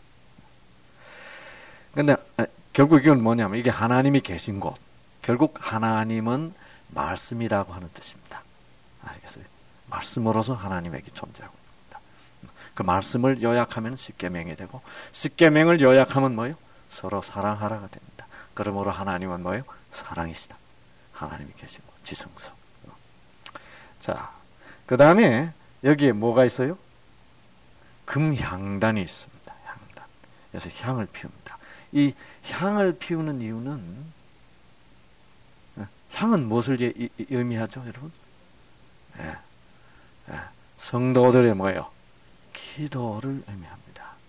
근데 결국 이건 뭐냐면, 이게 하나님이 계신 곳. 결국 하나님은 말씀이라고 하는 뜻입니다. 아시겠어요? 말씀으로서 하나님에게 존재하고 있습니다. 그 말씀을 요약하면 십계명이 되고, 십계명을 요약하면 뭐예요? 서로 사랑하라가 됩니다. 그러므로 하나님은 뭐예요? 사랑이시다. 하나님이 계신 곳, 지성소. 자, 그 다음에 여기에 뭐가 있어요? 금향단이 있습니다. 향단. 그래서 향을 피웁니다. 이 향을 피우는 이유는, 향은 무엇을 의미하죠, 여러분? 성도들의 뭐예요? 기도를 의미합니다.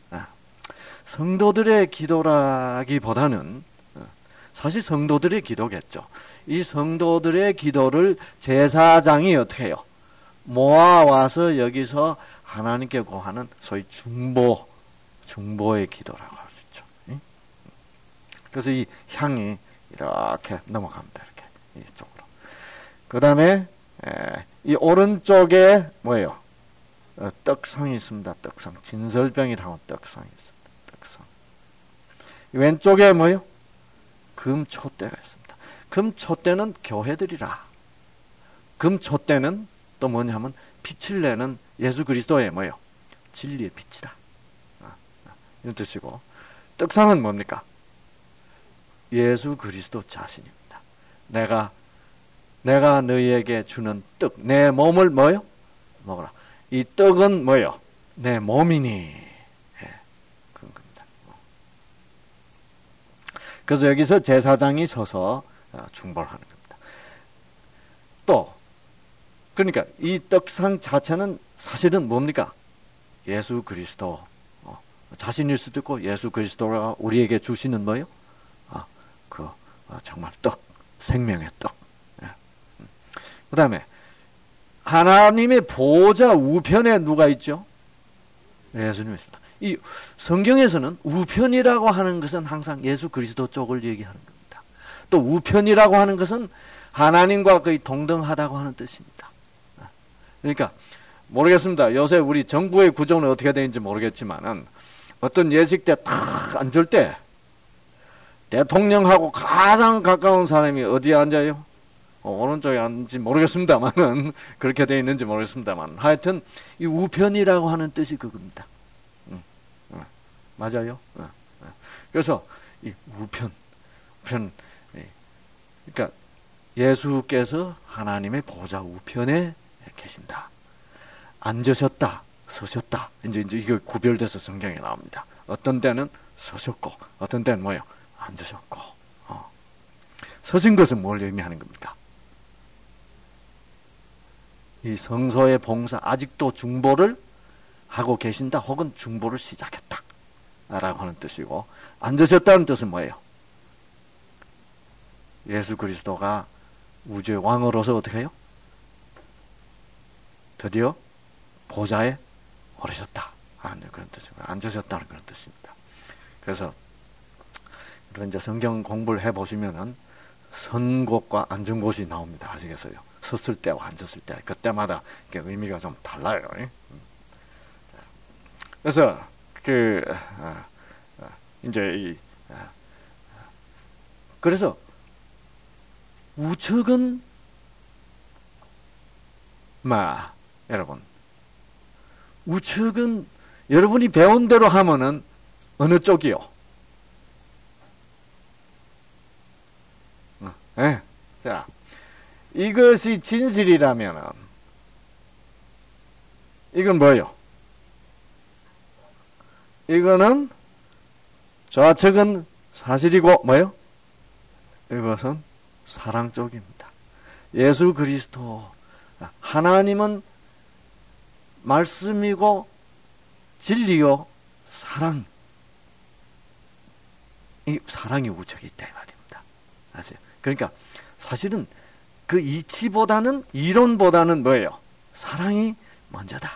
성도들의 기도라기보다는 사실 성도들의 기도겠죠. 이 성도들의 기도를 제사장이 어떻게 해요? 모아와서 여기서 하나님께 구하는 소위 중보의 기도라고 하죠. 그래서 이 향이 이렇게 넘어갑니다. 이렇게 이쪽으로. 그 다음에 이 오른쪽에 뭐예요? 떡상이 있습니다. 떡상. 진설병이라고 떡상이 있습니다. 떡상. 왼쪽에 뭐예요? 금촛대가 있습니다. 금촛대는 교회들이라. 금촛대는 또 뭐냐면 빛을 내는 예수 그리스도의 뭐예요? 진리의 빛이다. 이런 뜻이고, 떡상은 뭡니까? 예수 그리스도 자신입니다. 내가 너희에게 주는 떡, 내 몸을 뭐요? 먹어라. 이 떡은 뭐요? 내 몸이니. 그런 겁니다. 그래서 여기서 제사장이 서서 중보를 하는 겁니다. 또, 그러니까 이 떡상 자체는 사실은 뭡니까? 예수 그리스도 자신일 수도 있고, 예수 그리스도가 우리에게 주시는 뭐요? 정말 떡, 생명의 떡. 그 다음에 하나님의 보좌 우편에 누가 있죠? 예수님이 있습니다. 이 성경에서는 우편이라고 하는 것은 항상 예수 그리스도 쪽을 얘기하는 겁니다. 또 우편이라고 하는 것은 하나님과 거의 동등하다고 하는 뜻입니다. 그러니까 모르겠습니다. 요새 우리 정부의 구조는 어떻게 되는지 모르겠지만은 어떤 예식 때 탁 앉을 때 대통령하고 가장 가까운 사람이 어디에 앉아요? 오른쪽에 앉는지 모르겠습니다만은 그렇게 되어 있는지 모르겠습니다만 하여튼 이 우편이라고 하는 뜻이 그겁니다. 맞아요. 그래서 이 우편, 그러니까 예수께서 하나님의 보좌 우편에 계신다. 앉으셨다, 서셨다. 이제 이게 구별돼서 성경에 나옵니다. 어떤 때는 서셨고, 어떤 때는 뭐예요? 앉으셨고. 서신 것은 뭘 의미하는 겁니까? 이 성소의 봉사, 아직도 중보를 하고 계신다, 혹은 중보를 시작했다. 라고 하는 뜻이고, 앉으셨다는 뜻은 뭐예요? 예수 그리스도가 우주의 왕으로서 어떻게 해요? 드디어 보좌에 오르셨다. 그런 뜻이고, 앉으셨다는 그런 뜻입니다. 그래서, 이제 성경 공부를 해보시면은, 선 곳과 앉은 곳이 나옵니다. 아시겠어요? 섰을 때와 앉았을 때, 그때마다 의미가 좀 달라요. 그래서, 그래서, 우측은, 여러분, 우측은 여러분이 배운 대로 하면은 어느 쪽이요? 자, 이것이 진실이라면은 이건 뭐예요? 이거는 좌측은 사실이고 뭐예요? 이것은 사랑 쪽입니다. 예수 그리스도 하나님은 말씀이고 진리요 사랑. 이 사랑이 우측에 있다 이 말입니다. 아세요? 그러니까 사실은 그 이치보다는 이론보다는 뭐예요? 사랑이 먼저다.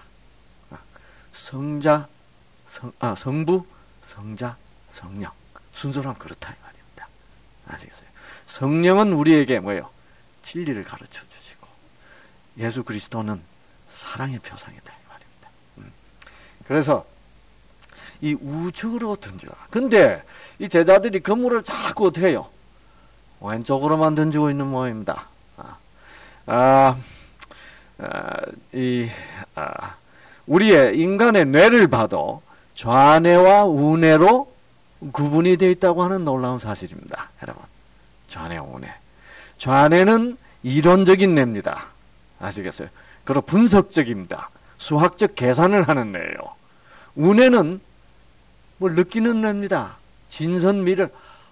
성부, 성자, 성령. 순서는 그렇다 이 말입니다. 아시겠어요? 성령은 우리에게 뭐예요? 진리를 가르쳐 주시고 예수 그리스도는 사랑의 표상이다 이 말입니다. 그래서 이 우측으로 던지가. 근데 이 제자들이 그물을 자꾸 어떻게 해요? 왼쪽으로만 던지고 있는 모양입니다. 우리의 인간의 뇌를 봐도 좌뇌와 우뇌로 구분이 되어 있다고 하는 놀라운 사실입니다. 여러분, 좌뇌와 우뇌. 좌뇌는 이론적인 뇌입니다. 아시겠어요? 그리고 분석적입니다. 수학적 계산을 하는 뇌예요. 우뇌는 뭘 느끼는 뇌입니다. 진선미를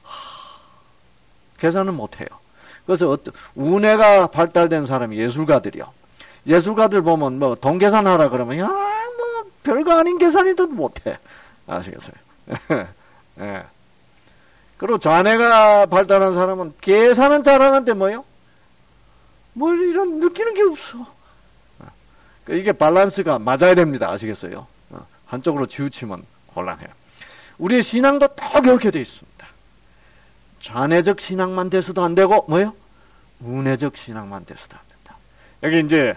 계산은 못해요. 그래서 우뇌가 발달된 사람이 예술가들이요. 예술가들 보면 뭐 돈 계산하라 그러면 뭐 별거 아닌 계산이도 못해. 아시겠어요? 예. 그리고 좌뇌가 발달한 사람은 계산은 잘하는데 뭐요? 뭘 이런 느끼는 게 없어. 이게 밸런스가 맞아야 됩니다. 아시겠어요? 한쪽으로 치우치면 곤란해요. 우리의 신앙도 딱 이렇게 되어 있습니다. 좌뇌적 신앙만 돼서도 안 되고, 뭐요? 우뇌적 신앙만 돼서도 안 된다. 여기 이제,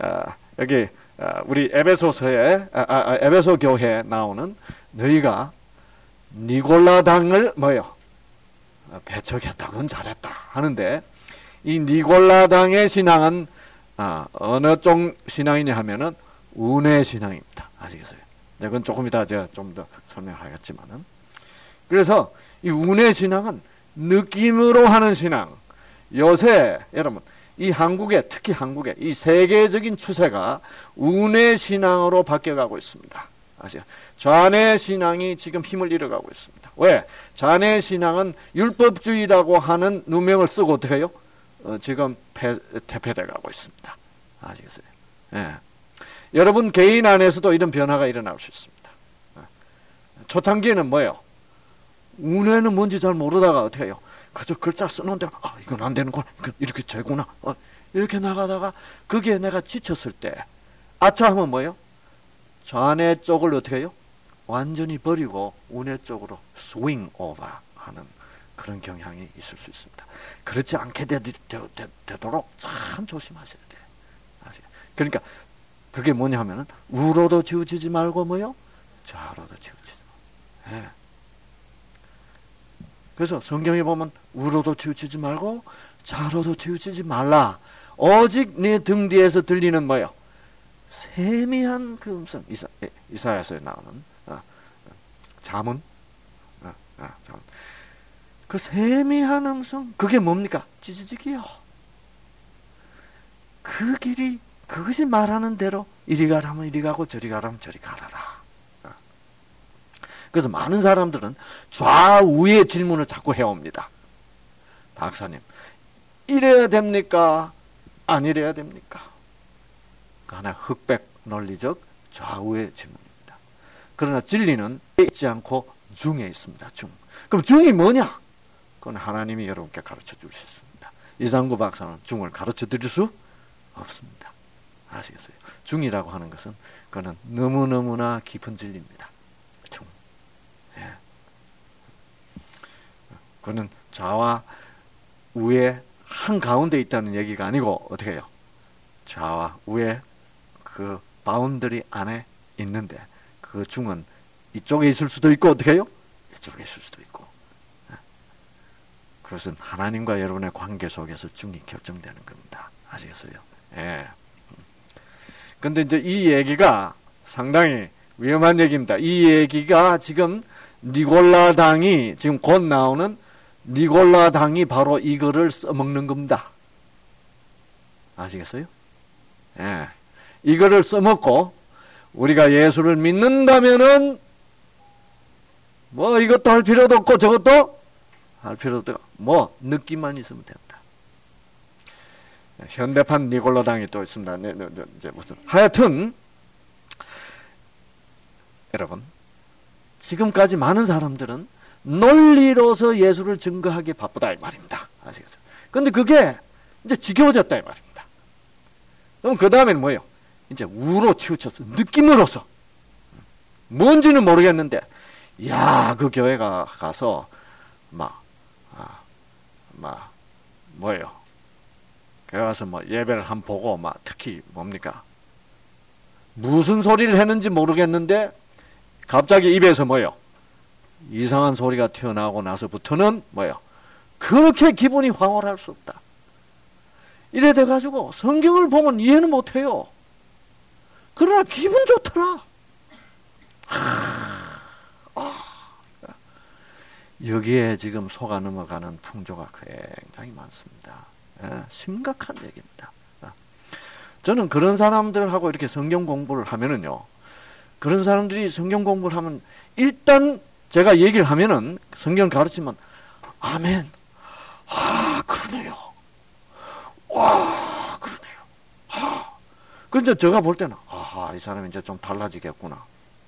우리 에베소 교회에 나오는 너희가 니골라당을 뭐요? 배척했다건 잘했다 하는데, 이 니골라당의 신앙은 어느 쪽 신앙이냐 하면은 우뇌 신앙입니다. 아시겠어요? 이건 조금 이따 제가 좀 더 설명하겠지만은. 그래서 이 우뇌 신앙은 느낌으로 하는 신앙. 요새 여러분 이 한국에, 특히 한국에 이 세계적인 추세가 우뇌 신앙으로 바뀌어가고 있습니다. 아시죠? 좌뇌 신앙이 지금 힘을 잃어가고 있습니다. 왜? 좌뇌 신앙은 율법주의라고 하는 누명을 쓰고 어떻게 해요? 지금 퇴폐돼 가고 있습니다. 아시겠어요? 예. 여러분 개인 안에서도 이런 변화가 일어날 수 있습니다. 초창기에는 뭐예요? 운에는 뭔지 잘 모르다가 어떻게 해요? 그저 글자 쓰는데 이건 안 되는구나. 이렇게 되구나. 이렇게 나가다가 그게 내가 지쳤을 때 아차 하면 뭐예요? 좌뇌 쪽을 어떻게 해요? 완전히 버리고 우뇌 쪽으로 스윙 오버 하는 그런 경향이 있을 수 있습니다. 그렇지 않게 되도록 참 조심하셔야 돼요. 그러니까 그게 뭐냐 하면은 우로도 치우치지 말고 뭐요? 좌로도 치우치지 말고. 네. 그래서 성경에 보면 우로도 치우치지 말고 좌로도 치우치지 말라. 오직 네 등 뒤에서 들리는 뭐요? 세미한 그 음성. 이사야서에 나오는 잠언. 잠언. 그 세미한 음성, 그게 뭡니까? 찌지직이요. 그 길이, 그것이 말하는 대로 이리 가라면 이리 가고 저리 가라면 저리 가라라. 그래서 많은 사람들은 좌우의 질문을 자꾸 해옵니다. 박사님, 이래야 됩니까? 안 이래야 됩니까? 그 하나 흑백 논리적 좌우의 질문입니다. 그러나 진리는 있지 않고 중에 있습니다. 중. 그럼 중이 뭐냐? 그건 하나님이 여러분께 가르쳐 주셨습니다. 이상구 박사는 중을 가르쳐 드릴 수 없습니다. 아시겠어요? 중이라고 하는 것은 그거는 너무너무나 깊은 진리입니다. 중. 예. 그거는 좌와 우의 한가운데 있다는 얘기가 아니고 어떻게 해요? 좌와 우의 그 바운더리 안에 있는데 그 중은 이쪽에 있을 수도 있고 어떻게 해요? 이쪽에 있을 수도 있고. 그것은 하나님과 여러분의 관계 속에서 중이 결정되는 겁니다. 아시겠어요? 예. 근데 이제 이 얘기가 상당히 위험한 얘기입니다. 이 얘기가 지금 니골라당이 지금 곧 나오는 니골라당이 바로 이거를 써먹는 겁니다. 아시겠어요? 예. 이거를 써먹고 우리가 예수를 믿는다면은 뭐 이것도 할 필요도 없고 저것도 할 필요도 없고 뭐 느낌만 있으면 된다. 현대판 니골라당이 또 있습니다. 이제 무슨 하여튼 여러분 지금까지 많은 사람들은 논리로서 예수를 증거하기에 바쁘다 이 말입니다. 아시겠어요? 근데 그게 이제 지겨워졌다 이 말입니다. 그럼 그 다음에는 뭐예요? 이제 우로 치우쳐서 느낌으로서 뭔지는 모르겠는데 야, 그 교회 가서 뭐예요? 교회 가서 뭐 예배를 한 보고 특히 뭡니까? 무슨 소리를 했는지 모르겠는데 갑자기 입에서 뭐예요? 이상한 소리가 튀어나오고 나서부터는 뭐예요? 그렇게 기분이 황홀할 수 없다. 이래 돼가지고 성경을 보면 이해는 못해요. 그러나 기분 좋더라. 여기에 지금 속아 넘어가는 풍조가 굉장히 많습니다. 심각한 얘기입니다. 저는 그런 사람들하고 이렇게 성경 공부를 하면은요, 그런 사람들이 성경 공부를 하면 일단 제가 얘기를 하면은 성경 가르치면 아멘. 그러네요. 와, 그러네요. 근데 제가 볼 때는 이 사람이 이제 좀 달라지겠구나.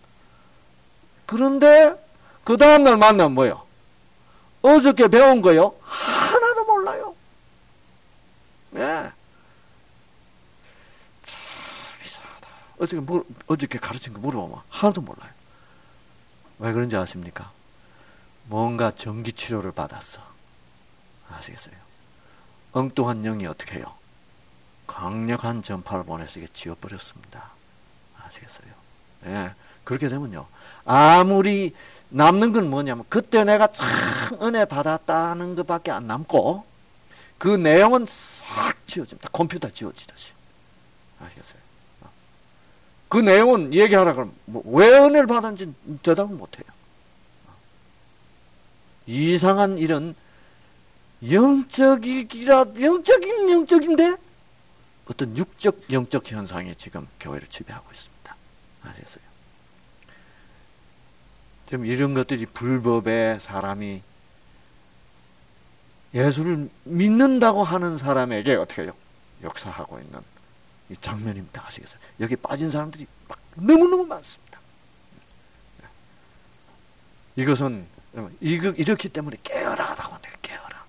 그런데 그 다음날 만나면 뭐예요? 어저께 배운 거요? 하나도 몰라요. 예. 참 이상하다. 어저께 가르친 거 물어보면 하나도 몰라요. 왜 그런지 아십니까? 뭔가 전기 치료를 받았어. 아시겠어요? 엉뚱한 영이 어떻게 해요? 강력한 전파를 보내서 이게 지워버렸습니다. 아시겠어요? 예. 그렇게 되면요. 아무리 남는 건 뭐냐면, 그때 내가 참 은혜 받았다는 것밖에 안 남고, 그 내용은 싹 지워집니다. 컴퓨터 지워지듯이. 아시겠어요? 그 내용은 얘기하라 그러면, 왜 은혜를 받았는지 대답을 못해요. 이상한 이런 영적인데 어떤 육적, 영적 현상이 지금 교회를 지배하고 있습니다. 아시겠어요? 지금 이런 것들이 불법의 사람이 예수를 믿는다고 하는 사람에게 어떻게 해요? 역사하고 있는 이 장면입니다. 아시겠어요? 여기 빠진 사람들이 막 너무너무 많습니다. 이것은 이렇기 때문에 깨어라라고 합니다. 깨어라.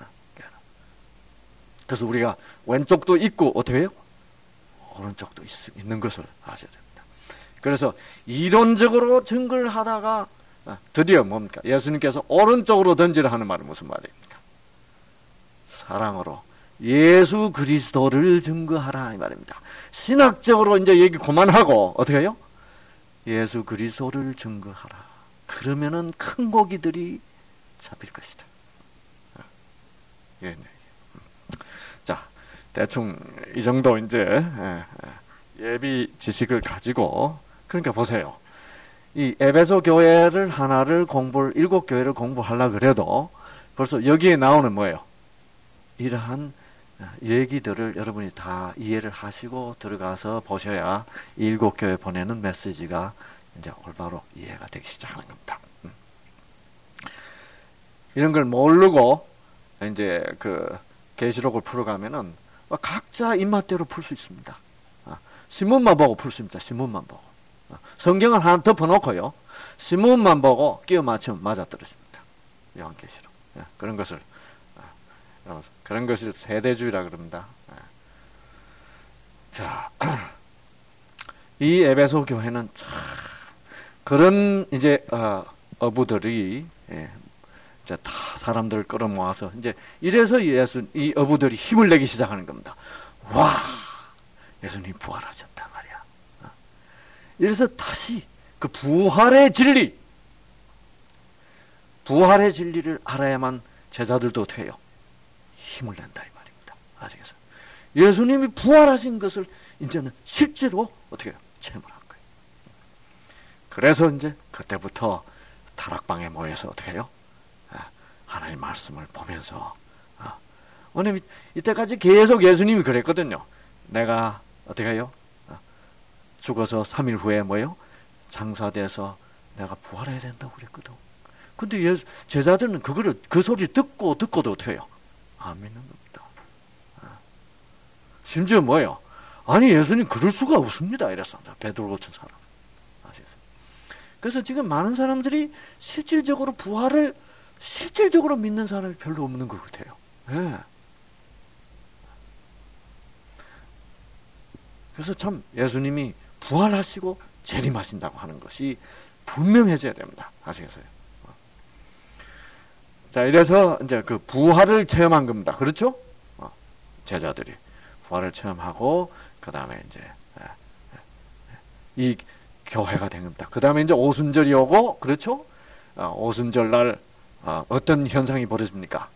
그래서 우리가 왼쪽도 있고 어떻게 해요? 오른쪽도 있는 것을 아셔야 됩니다. 그래서 이론적으로 증거를 하다가 드디어 뭡니까? 예수님께서 오른쪽으로 던지라 하는 말은 무슨 말입니까? 사랑으로 예수 그리스도를 증거하라 이 말입니다. 신학적으로 이제 얘기 그만하고 어떻게 해요? 예수 그리스도를 증거하라. 그러면은 큰 고기들이 잡힐 것이다. 예. 자, 대충 이 정도 이제 예비 지식을 가지고 그러니까 보세요. 이 에베소 교회를 하나를 일곱 교회를 공부하려고 그래도 벌써 여기에 나오는 뭐예요? 이러한 얘기들을 여러분이 다 이해를 하시고 들어가서 보셔야 일곱 교회 보내는 메시지가 이제 올바로 이해가 되기 시작하는 겁니다. 이런 걸 모르고 이제 그 계시록을 풀어가면은 각자 입맛대로 풀 수 있습니다. 신문만 보고 풀 수 있습니다. 신문만 보고. 성경을 하나 덮어놓고요. 신문만 보고 끼워 맞추면 맞아떨어집니다. 요한계시록. 그런 것을 그런 것을 세대주의라 그럽니다. 자, 이 에베소 교회는 참 그런 이제 어부들이 이제 다 사람들을 끌어모아서 이제 이래서 이 어부들이 힘을 내기 시작하는 겁니다. 와, 예수님이 부활하셨단 말이야. 이래서 다시 그 부활의 진리를 알아야만 제자들도 어떻게 해요? 힘을 낸다 이 말입니다. 아시겠어요? 예수님이 부활하신 것을 이제는 실제로 어떻게 해요? 체험을 한 거예요. 그래서 이제 그때부터 다락방에 모여서 어떻게 해요? 하나님의 말씀을 보면서 왜냐면 이때까지 계속 예수님이 그랬거든요. 내가 어떻게 해요? 죽어서 3일 후에 뭐예요? 장사돼서 내가 부활해야 된다고 그랬거든. 근데 제자들은 그 소리 듣고도 어떻게 해요? 안 믿는 겁니다. 심지어 뭐예요? 아니 예수님 그럴 수가 없습니다. 이랬습니다. 베드로 같은 사람. 아시겠어요? 그래서 지금 많은 사람들이 실질적으로 부활을 실질적으로 믿는 사람이 별로 없는 것 같아요. 네. 그래서 참 예수님이 부활하시고 재림하신다고 하는 것이 분명해져야 됩니다. 아시겠어요? 자, 이래서 이제 그 부활을 체험한 겁니다. 그렇죠? 제자들이 부활을 체험하고 그 다음에 이제 이 교회가 된 겁니다. 그 다음에 이제 오순절이 오고 그렇죠? 오순절 날 어떤 현상이 벌어집니까?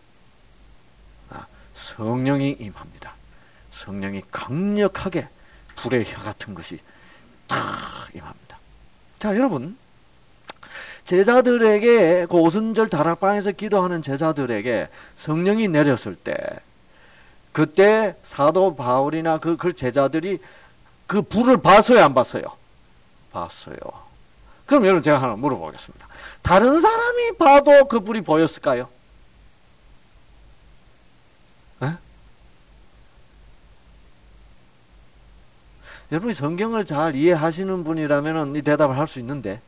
성령이 임합니다. 성령이 강력하게 불의 혀 같은 것이 탁 임합니다. 자, 여러분, 제자들에게 그 오순절 다락방에서 기도하는 제자들에게 성령이 내렸을 때 그때 사도 바울이나 그 제자들이 그 불을 봤어요, 안 봤어요? 봤어요. 그럼 여러분 제가 하나 물어보겠습니다. 다른 사람이 봐도 그 불이 보였을까요? 에? 여러분이 성경을 잘 이해하시는 분이라면 이 대답을 할 수 있는데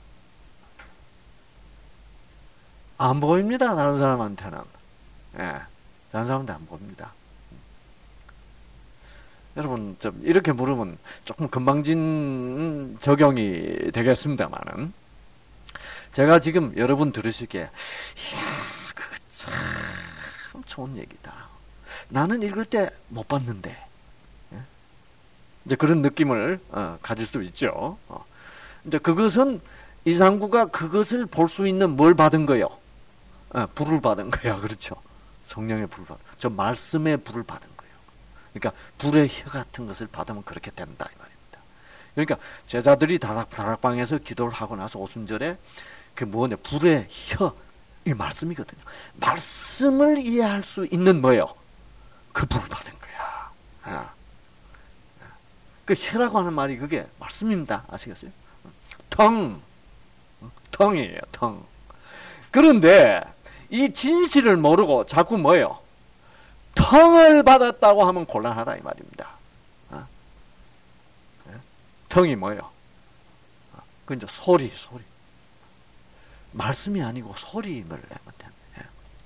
안 보입니다. 다른 사람한테는. 예, 다른 사람한테 안 보입니다. 여러분, 좀 이렇게 물으면 조금 건방진 적용이 되겠습니다만은, 제가 지금 여러분 들으시기에, 이야, 그거 참 좋은 얘기다. 나는 읽을 때 못 봤는데, 이제 그런 느낌을 가질 수 있죠. 이제 그것은 이상구가 그것을 볼 수 있는 뭘 받은 거요? 불을 받은 거야. 그렇죠. 성령의 불을 받은, 저 말씀의 불을 받은 거예요. 그러니까 불의 혀 같은 것을 받으면 그렇게 된다 이 말입니다. 그러니까 제자들이 다락방에서 기도를 하고 나서 오순절에 그 뭐냐, 불의 혀, 이 말씀이거든요. 말씀을 이해할 수 있는 뭐예요? 그 불을 받은 거야. 그 혀라고 하는 말이 그게 말씀입니다. 아시겠어요? 텅이에요, 텅. 그런데 이 진실을 모르고 자꾸 뭐예요? 텅을 받았다고 하면 곤란하다 이 말입니다. 텅이 뭐예요? 그 이제 소리. 말씀이 아니고 소리임을 내면 됩니다.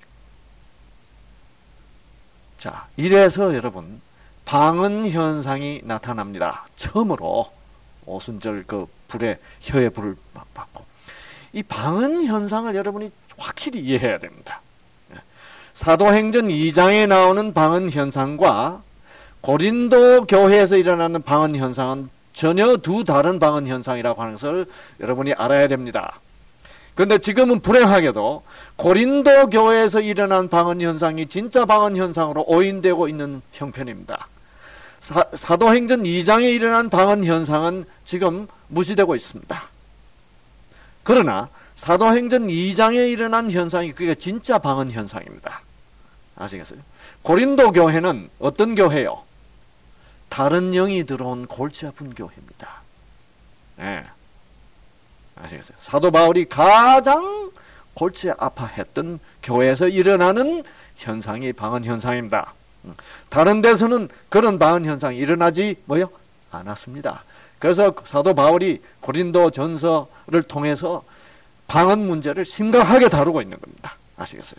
자, 이래서 여러분 방언 현상이 나타납니다. 처음으로 오순절 그 불에 혀의 불을 받고, 이 방언 현상을 여러분이 확실히 이해해야 됩니다. 사도행전 2장에 나오는 방언 현상과 고린도 교회에서 일어나는 방언 현상은 전혀 두 다른 방언 현상이라고 하는 것을 여러분이 알아야 됩니다. 그런데 지금은 불행하게도 고린도 교회에서 일어난 방언 현상이 진짜 방언 현상으로 오인되고 있는 형편입니다. 사도행전 2장에 일어난 방언 현상은 지금 무시되고 있습니다. 그러나 사도행전 2장에 일어난 현상이 그게 진짜 방언 현상입니다. 아시겠어요? 고린도 교회는 어떤 교회요? 다른 영이 들어온 골치 아픈 교회입니다. 네. 아시겠어요? 사도 바울이 가장 골치 아파했던 교회에서 일어나는 현상이 방언 현상입니다. 다른 데서는 그런 방언 현상이 일어나지 않았습니다. 그래서 사도 바울이 고린도 전서를 통해서 방언 문제를 심각하게 다루고 있는 겁니다. 아시겠어요?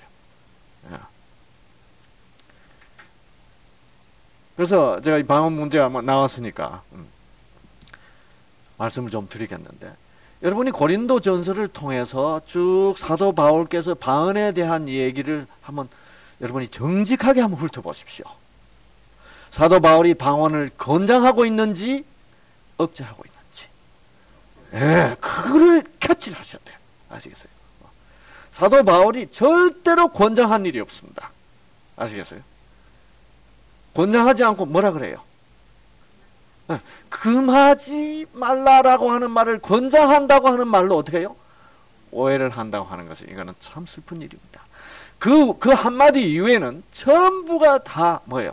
그래서 제가 이 방언 문제가 나왔으니까 말씀을 좀 드리겠는데, 여러분이 고린도 전서를 통해서 쭉 사도 바울께서 방언에 대한 얘기를 한번 여러분이 정직하게 한번 훑어보십시오. 사도 바울이 방언을 권장하고 있는지 억제하고 있는지, 그거를 캐치를 하셔야 돼요. 아시겠어요? 사도 바울이 절대로 권장한 일이 없습니다. 아시겠어요? 권장하지 않고 뭐라 그래요? 금하지 말라라고 하는 말을 권장한다고 하는 말로 어떻게 해요? 오해를 한다고 하는 것은 이거는 참 슬픈 일입니다. 그 한마디 이후에는 전부가 다 뭐예요?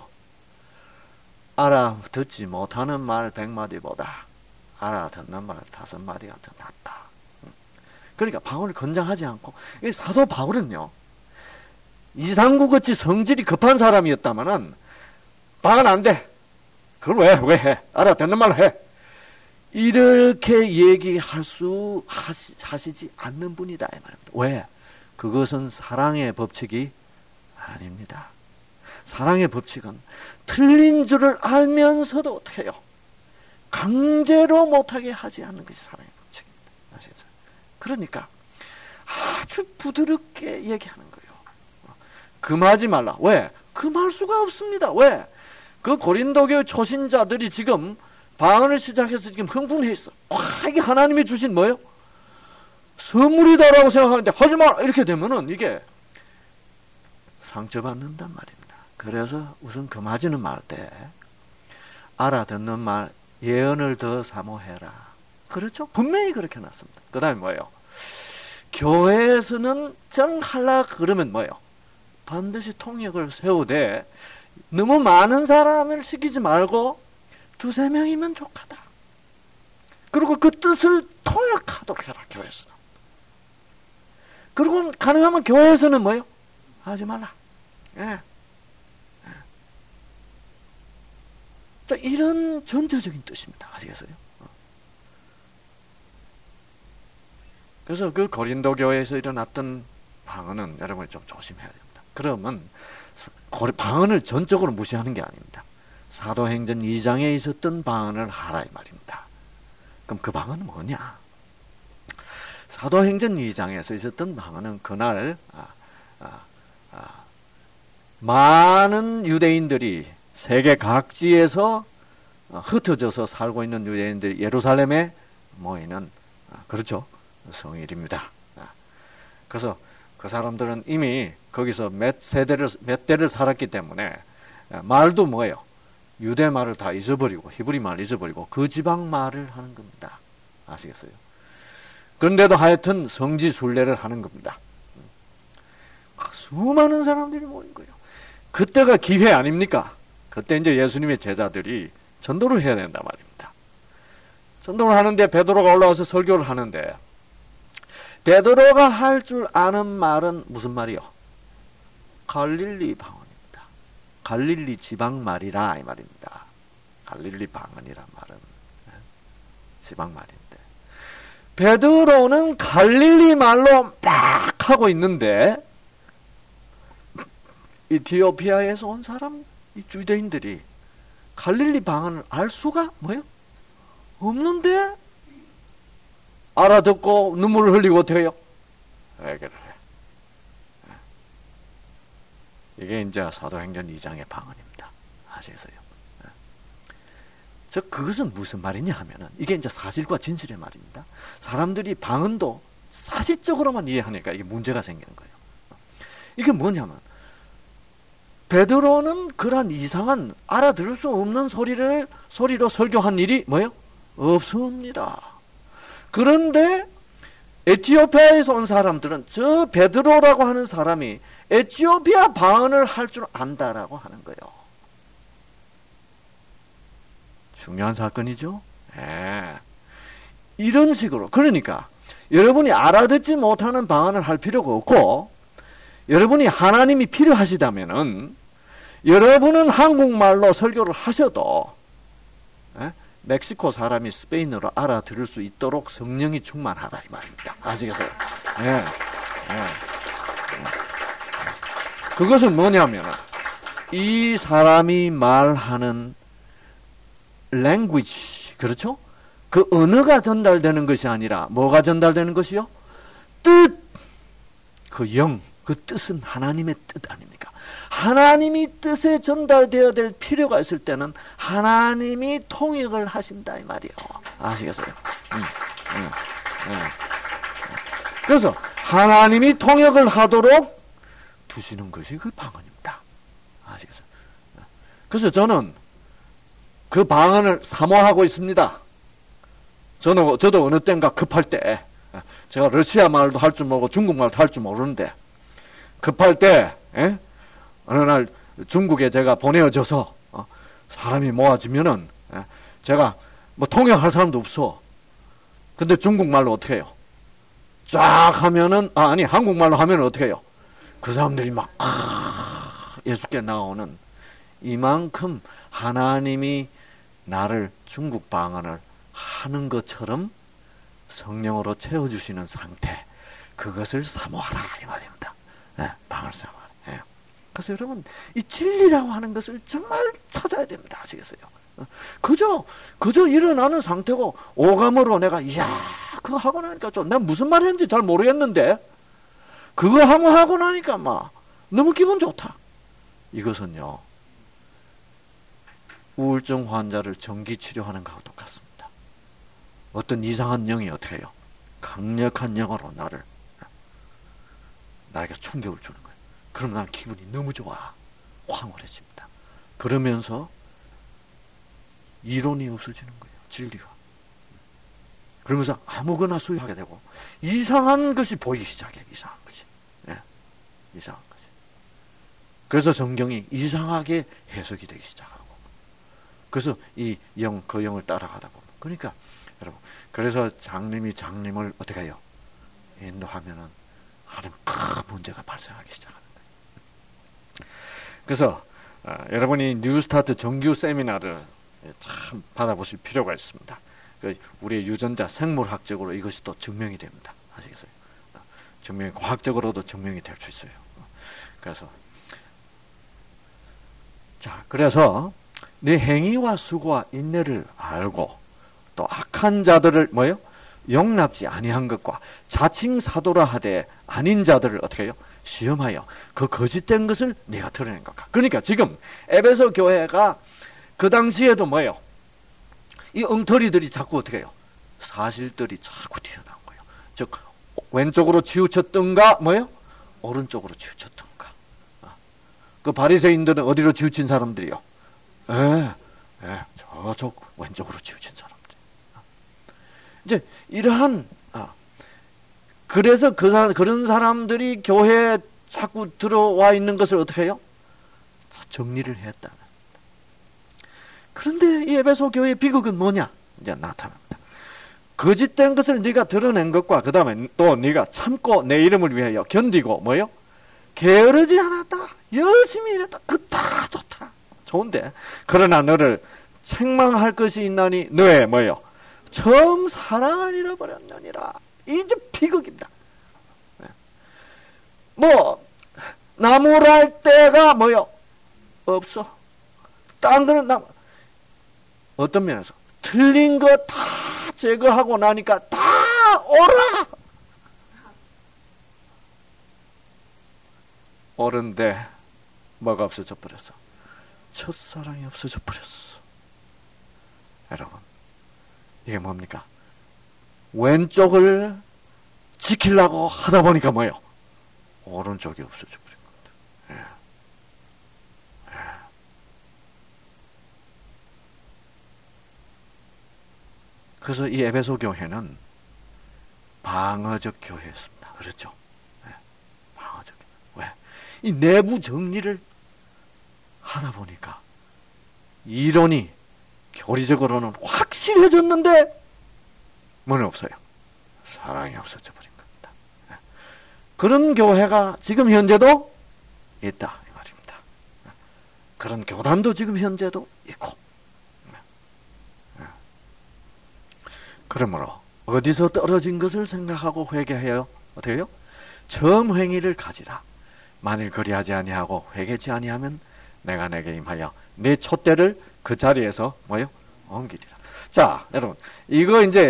알아듣지 못하는 말 100마디보다 알아듣는 말 5마디가 더 낫다. 그러니까 방언을 권장하지 않고, 사도 바울은요, 이상구 같이 성질이 급한 사람이었다면은 방언 안 돼. 그걸 왜 해? 알아듣는 말로 해. 이렇게 얘기할 수 하시지 않는 분이다 이 말입니다. 왜? 그것은 사랑의 법칙이 아닙니다. 사랑의 법칙은 틀린 줄을 알면서도 어떻게 해요? 강제로 못하게 하지 않는 것이 사랑의 법칙입니다. 아시겠어요? 그러니까 아주 부드럽게 얘기하는 거예요. 금하지 말라. 왜? 금할 수가 없습니다. 왜? 그 고린도교 초신자들이 지금 방언을 시작해서 지금 흥분해 있어. 이게 하나님이 주신 뭐예요? 선물이다라고 생각하는데 하지 마! 이렇게 되면은 이게 상처받는단 말입니다. 그래서 우선 금하지는 말 때 알아듣는 말, 예언을 더 사모해라. 그렇죠? 분명히 그렇게 놨습니다. 그 다음에 뭐예요? 교회에서는 정하려 그러면 뭐예요? 반드시 통역을 세우되 너무 많은 사람을 시키지 말고 2-3명이면 족하다. 그리고 그 뜻을 통역하도록 해라, 교회에서. 그리고 가능하면 교회에서는 뭐예요? 하지 말라. 자, 이런 전체적인 뜻입니다. 아시겠어요? 그래서 그 고린도 교회에서 일어났던 방언은 여러분이 좀 조심해야 됩니다. 그러면 방언을 전적으로 무시하는 게 아닙니다. 사도행전 2장에 있었던 방언을 하라 이 말입니다. 그럼 그 방언은 뭐냐? 사도행전 2장에서 있었던 방언은 그날 많은 유대인들이 세계 각지에서 흩어져서 살고 있는 유대인들이 예루살렘에 모이는 그렇죠, 성일입니다. 그래서 그 사람들은 이미 거기서 몇 대를 살았기 때문에 말도 뭐예요? 유대 말을 다 잊어버리고 히브리 말을 잊어버리고 그 지방 말을 하는 겁니다. 아시겠어요? 그런데도 하여튼 성지순례를 하는 겁니다. 수많은 사람들이 모인 거예요. 그때가 기회 아닙니까? 그때 이제 예수님의 제자들이 전도를 해야 된단 말입니다. 전도를 하는데 베드로가 올라와서 설교를 하는데 베드로가 할 줄 아는 말은 무슨 말이요? 갈릴리 방언입니다. 갈릴리 지방 말이라 이 말입니다. 갈릴리 방언이란 말은 지방 말인데 베드로는 갈릴리 말로 딱 하고 있는데 이티오피아에서 온 사람, 이 유대인들이 갈릴리 방언을 알 수가 뭐예요? 없는데 알아듣고 눈물을 흘리고 어떻게 해요? 왜 그래? 이게 이제 사도행전 2장의 방언입니다. 아시겠어요? 즉 그것은 무슨 말이냐 하면은 이게 이제 사실과 진실의 말입니다. 사람들이 방언도 사실적으로만 이해하니까 이게 문제가 생기는 거예요. 이게 뭐냐면 베드로는 그런 이상한 알아들을 수 없는 소리로 설교한 일이 뭐예요? 없습니다. 그런데 에티오피아에서 온 사람들은 저 베드로라고 하는 사람이 에티오피아 방언을 할 줄 안다라고 하는 거예요. 중요한 사건이죠. 이런 식으로 그러니까 여러분이 알아듣지 못하는 방언을 할 필요가 없고 여러분이 하나님이 필요하시다면은 여러분은 한국말로 설교를 하셔도 멕시코 사람이 스페인어로 알아들을 수 있도록 성령이 충만하라 이 말입니다. 아시겠어요? 그것은 뭐냐면 이 사람이 말하는 language, 그렇죠? 그 언어가 전달되는 것이 아니라 뭐가 전달되는 것이요? 뜻! 그 영, 그 뜻은 하나님의 뜻 아닙니까? 하나님이 뜻에 전달되어야 될 필요가 있을 때는 하나님이 통역을 하신다 이 말이에요. 아시겠어요? 그래서 하나님이 통역을 하도록 두시는 것이 그 방언입니다. 아시겠어요? 그래서 저는 그 방언을 사모하고 있습니다. 저도 어느 때인가 급할 때 제가 러시아 말도 할 줄 모르고 중국 말도 할 줄 모르는데 급할 때 어느 날 중국에 제가 보내어져서 사람이 모아지면은 제가 뭐 통역할 사람도 없어. 근데 중국말로 어떻게 해요? 쫙 하면은 아니 한국말로 하면 어떻게 해요? 그 사람들이 막 예수께 나오는 이만큼 하나님이 나를 중국 방언을 하는 것처럼 성령으로 채워주시는 상태, 그것을 사모하라 이 말입니다. 방언을 사모하라. 그래서 여러분 이 진리라고 하는 것을 정말 찾아야 됩니다. 아시겠어요? 그저 일어나는 상태고 오감으로 내가 이야 그거 하고 나니까 좀 내가 무슨 말 했는지 잘 모르겠는데 그거 하고 나니까 막 너무 기분 좋다. 이것은요 우울증 환자를 정기 치료하는 것하고 똑같습니다. 어떤 이상한 영이 어떻게 해요? 강력한 영으로 나에게 충격을 주는 거예요. 그럼 난 기분이 너무 좋아. 황홀해집니다. 그러면서 이론이 없어지는 거예요. 진리가. 그러면서 아무거나 수용하게 되고 이상한 것이 보이기 시작해요. 이상한 것이. 이상한 것이. 그래서 성경이 이상하게 해석이 되기 시작하고 그래서 이 영, 그 영을 따라가다 보면 그러니까 여러분 그래서 장님을 어떻게 해요? 인도하면은 하는 큰 문제가 발생하기 시작하는 거예요. 그래서 여러분이 뉴스타트 정규 세미나를 참 받아보실 필요가 있습니다. 우리의 유전자 생물학적으로 이것이 또 증명이 됩니다. 아시겠어요? 과학적으로도 증명이 될 수 있어요. 그래서 내 행위와 수고와 인내를 알고 또 악한 자들을 뭐요? 용납지 아니한 것과 자칭 사도라 하되 아닌 자들을 어떻게 해요? 시험하여 그 거짓된 것을 네가 드러낸 것과. 그러니까 지금 에베소 교회가 그 당시에도 뭐예요? 이 엉터리들이 자꾸 어떻게 해요? 사실들이 자꾸 튀어나온 거예요. 즉 왼쪽으로 치우쳤던가 뭐예요? 오른쪽으로 치우쳤던가. 그 바리새인들은 어디로 치우친 사람들이요? 저쪽 왼쪽으로 치우친 사람들. 이제 이러한 그래서 그런 사람들이 교회에 자꾸 들어와 있는 것을 어떻게 해요? 정리를 했다는. 그런데 이 에베소 교회의 비극은 뭐냐? 이제 나타납니다. 거짓된 것을 네가 드러낸 것과 그 다음에 또 네가 참고 내 이름을 위하여 견디고 뭐요? 게으르지 않았다. 열심히 일했다. 다 좋다. 좋은데 그러나 너를 책망할 것이 있나니 너의 뭐요? 처음 사랑을 잃어버렸느니라. 이제 비극입니다. 뭐 나무랄 때가 뭐요? 없어. 딴 거는 어떤 면에서 틀린 거 다 제거하고 나니까 다 옳아. 옳은데 뭐가 없어져 버렸어? 첫사랑이 없어져 버렸어. 여러분, 이게 뭡니까? 왼쪽을 지키려고 하다 보니까 뭐예요? 오른쪽이 없어져 버린 겁니다. 그래서 이 에베소 교회는 방어적 교회였습니다. 그렇죠? 방어적. 왜? 이 내부 정리를 하다 보니까 이론이 교리적으로는 확실해졌는데 뭐는 없어요? 사랑이 없어져 버린 겁니다. 그런 교회가 지금 현재도 있다 이 말입니다. 그런 교단도 지금 현재도 있고. 그러므로 어디서 떨어진 것을 생각하고 회개해요? 어떻게 해요? 처음 행위를 가지라. 만일 그리하지 아니하고 회개치 아니하면 내가 내게 임하여 내 촛대를 그 자리에서 뭐요? 옮기리라. 자, 여러분, 이거 이제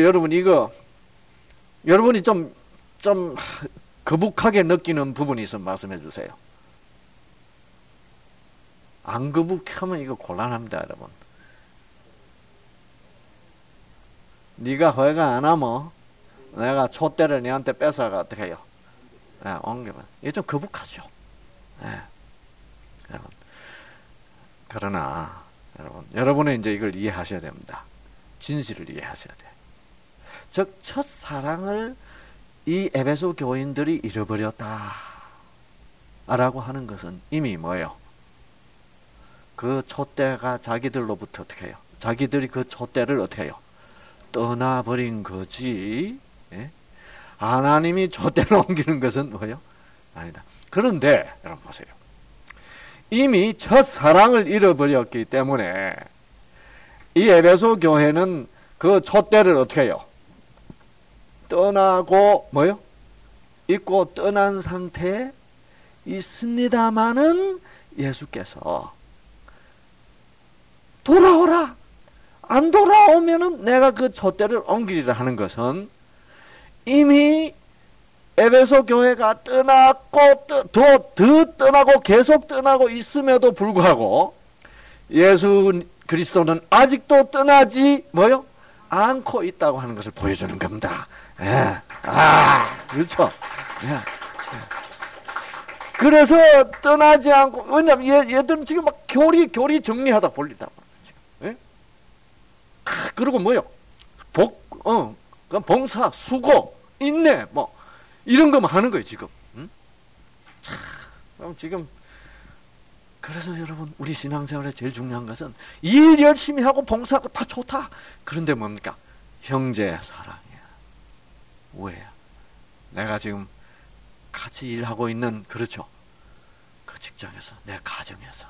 여러분이 좀 거북하게 느끼는 부분이 있으면 말씀해 주세요. 안 거북하면 이거 곤란합니다, 여러분. 네가 회개 안 하면 내가 촛대를 네한테 뺏어가 어떻게 해요? 옮겨봐. 이게 좀 거북하죠. 여러분. 그러나 여러분은 이제 이걸 이해하셔야 됩니다. 진실을 이해하셔야 돼. 즉 첫사랑을 이 에베소 교인들이 잃어버렸다 라고 하는 것은 이미 뭐예요? 그 촛대가 자기들로부터 어떻게 해요? 자기들이 그 촛대를 어떻게 해요? 떠나버린 거지. 하나님이 촛대를 옮기는 것은 뭐예요? 아니다. 그런데 여러분 보세요. 이미 첫사랑을 잃어버렸기 때문에 이 에베소 교회는 그 촛대를 어떻게 해요? 떠나고 뭐요? 잊고 떠난 상태에 있습니다마는 예수께서 돌아오라. 안 돌아오면은 내가 그 촛대를 옮기리라 하는 것은 이미 에베소 교회가 떠났고 더 떠나고 계속 떠나고 있음에도 불구하고 예수 그리스도는 아직도 떠나지 뭐요? 않고 있다고 하는 것을 보여주는 겁니다. 그렇죠. 그래서 떠나지 않고 왜냐면 얘들은 지금 막 교리 정리하다 볼리다. 그리고 뭐요? 봉사, 수고, 인내, 뭐 이런 거만 하는 거예요 지금. 그럼 지금 그래서 여러분 우리 신앙생활에 제일 중요한 것은 일 열심히 하고 봉사하고 다 좋다. 그런데 뭡니까? 형제 사랑이야. 왜? 내가 지금 같이 일하고 있는 그렇죠. 그 직장에서 내 가정에서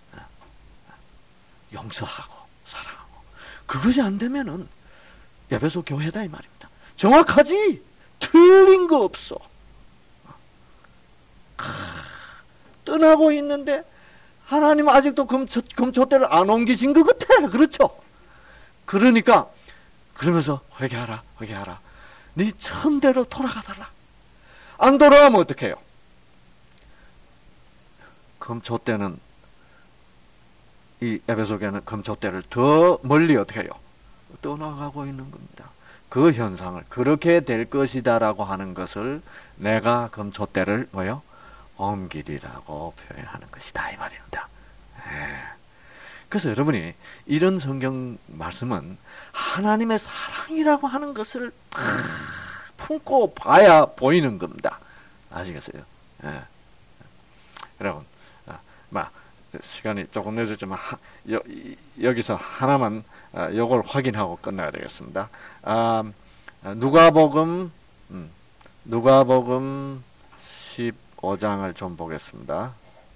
용서하고 사랑하고. 그것이 안 되면은 에베소 교회다 이 말입니다. 정확하지? 틀린 거 없어. 떠나고 있는데 하나님은 아직도 금촛대를 안 옮기신 것 같아. 그렇죠? 그러니까 그러면서 회개하라. 네 처음대로 돌아가달라. 안 돌아가면 어떻게 해요? 금촛대는, 이 에베소교회는 금촛대를 더 멀리 어떻게 해요? 떠나가고 있는 겁니다. 그 현상을 그렇게 될 것이다라고 하는 것을 내가 금촛대를 뭐요? 옮기리라고 표현하는 것이다 이 말입니다. 그래서 여러분이 이런 성경 말씀은 하나님의 사랑이라고 하는 것을 다 품고 봐야 보이는 겁니다. 아시겠어요? 여러분, 시간이 조금 늦었지만 여기서 하나만 요걸 확인하고 끝나야 되겠습니다. 누가복음 15장을 좀 보겠습니다.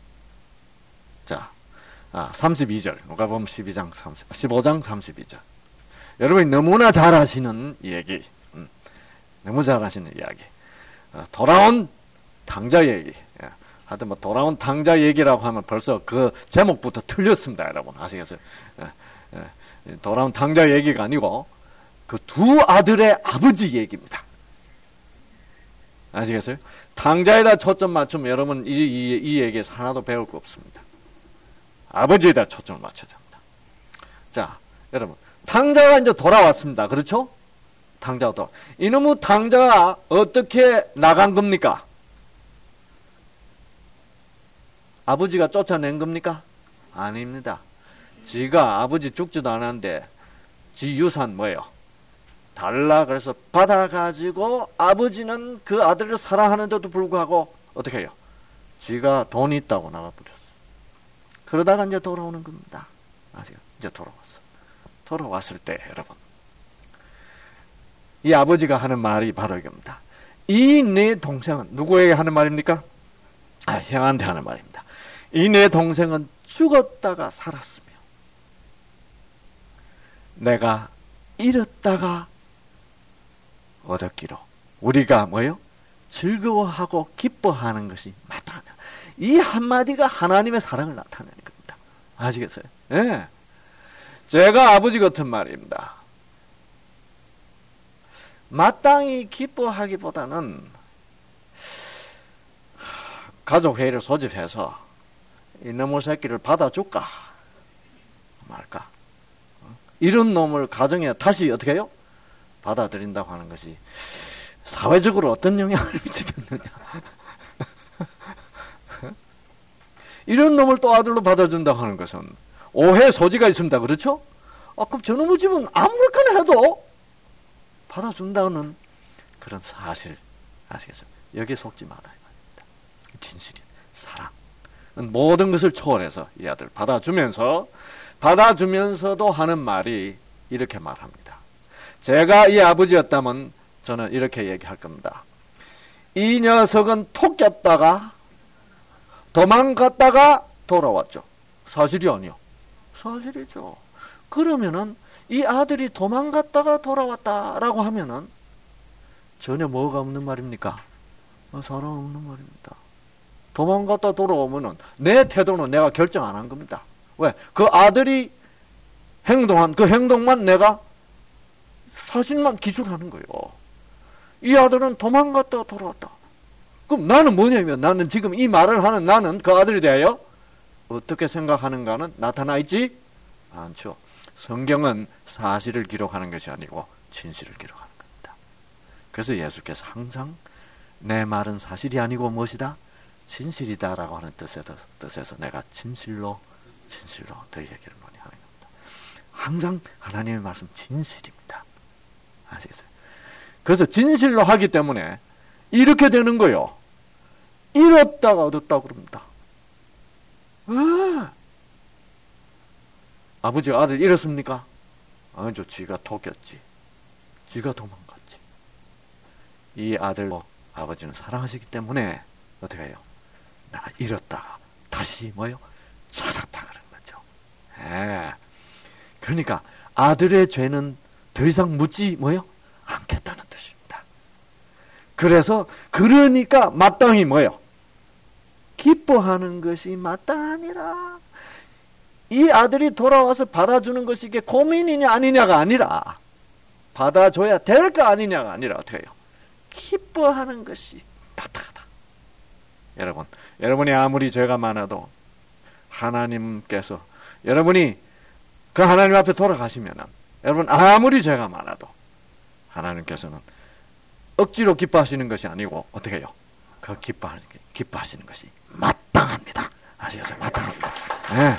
자, 32절. 누가복음 15장 32절. 여러분이 너무나 잘 아시는 얘기. 너무 잘 아시는 이야기. 돌아온 당자 얘기. 하여튼 돌아온 당자 얘기라고 하면 벌써 그 제목부터 틀렸습니다, 여러분. 아시겠어요? 돌아온 당자 얘기가 아니고 그 두 아들의 아버지 얘기입니다. 아시겠어요? 당자에다 초점 맞추면 여러분 이 얘기에서 하나도 배울 거 없습니다. 아버지에다 초점을 맞춰야 합니다. 자, 여러분, 당자가 이제 돌아왔습니다. 그렇죠? 당자가 돌아. 이놈의 당자가 어떻게 나간 겁니까? 아버지가 쫓아낸 겁니까? 아닙니다. 지가 아버지 죽지도 않았는데 지 유산 뭐예요? 달라 그래서 받아가지고 아버지는 그 아들을 사랑하는데도 불구하고 어떻게 해요? 지가 돈이 있다고 나가버렸어. 그러다가 이제 돌아오는 겁니다. 아시죠? 이제 돌아왔어. 돌아왔을 때 여러분, 이 아버지가 하는 말이 바로 이겁니다. 이 내 동생은 누구에게 하는 말입니까? 형한테 하는 말입니다. 이 내 동생은 죽었다가 살았으며 내가 잃었다가 얻었기로 우리가 뭐요? 즐거워하고 기뻐하는 것이 마땅하다. 이 한마디가 하나님의 사랑을 나타내는 겁니다. 아시겠어요? 예. 제가 아버지 같은 말입니다. 마땅히 기뻐하기보다는 가족회의를 소집해서 이놈의 새끼를 받아줄까 말까, 이런 놈을 가정에 다시 어떻게 해요? 받아들인다고 하는 것이 사회적으로 어떤 영향을 미치겠느냐. 이런 놈을 또 아들로 받아준다고 하는 것은 오해 소지가 있습니다. 그렇죠? 그럼 저놈의 집은 아무렇게나 해도 받아준다는 그런 사실, 아시겠어요? 여기에 속지 말아야 합니다. 진실인 사랑, 모든 것을 초월해서 이 아들 받아주면서도 하는 말이 이렇게 말합니다. 제가 이 아버지였다면 저는 이렇게 얘기할 겁니다. 이 녀석은 토꼈다가 도망갔다가 돌아왔죠. 사실이 아니요? 사실이죠. 그러면은 이 아들이 도망갔다가 돌아왔다라고 하면은 전혀 뭐가 없는 말입니까? 사랑 없는 말입니다. 도망갔다 돌아오면은 내 태도는 내가 결정 안 한 겁니다. 왜? 그 아들이 행동한 그 행동만 내가 사실만 기술하는 거예요. 이 아들은 도망갔다 돌아왔다. 그럼 나는 뭐냐면, 나는 지금 이 말을 하는 나는 그 아들에 대하여 어떻게 생각하는가는 나타나 있지 않죠. 성경은 사실을 기록하는 것이 아니고 진실을 기록하는 겁니다. 그래서 예수께서 항상 내 말은 사실이 아니고 무엇이다? 진실이다라고 하는 뜻에서 내가 진실로 너희 얘기를 많이 하는 겁니다. 항상 하나님의 말씀 진실입니다. 아시겠어요? 그래서 진실로 하기 때문에 이렇게 되는 거요. 잃었다가 얻었다고 그럽니다. 아버지가 아들 잃었습니까? 아니죠. 지가 토꼈지. 지가 도망갔지. 이 아들로 아버지는 사랑하시기 때문에 어떻게 해요? 내가 잃었다가 다시 뭐요? 찾았다 그런 거죠. 그러니까 아들의 죄는 더 이상 묻지 뭐요? 않겠다는 뜻입니다. 그러니까 마땅히 뭐요? 기뻐하는 것이 마땅하니라. 이 아들이 돌아와서 받아주는 것이 이게 고민이냐 아니냐가 아니라, 받아줘야 될까 아니냐가 아니라 어떻게 해요? 기뻐하는 것이 마땅하다. 여러분, 여러분이 아무리 죄가 많아도 하나님께서, 여러분이 그 하나님 앞에 돌아가시면은, 여러분 아무리 죄가 많아도 하나님께서는 억지로 기뻐하시는 것이 아니고 어떻게 해요? 그 기뻐하시는 것이 마땅합니다. 아시겠어요? 마땅합니다. 네.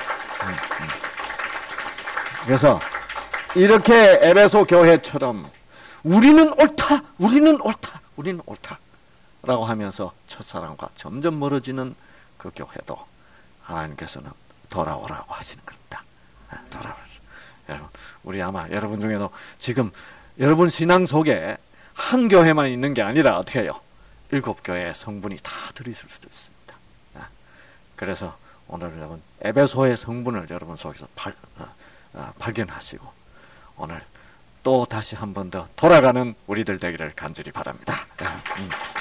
그래서 이렇게 에베소 교회처럼 우리는 옳다, 우리는 옳다, 우리는 옳다 라고 하면서 첫사랑과 점점 멀어지는 그 교회도 하나님께서는 돌아오라고 하시는 겁니다. 돌아오라. 여러분, 우리 아마 여러분 중에도 지금 여러분 신앙 속에 한 교회만 있는 게 아니라 어떻게 해요? 7교회의 성분이 다 들이실 수도 있습니다. 그래서 오늘 여러분 에베소의 성분을 여러분 속에서 발견하시고 오늘 또 다시 한 번 더 돌아가는 우리들 되기를 간절히 바랍니다.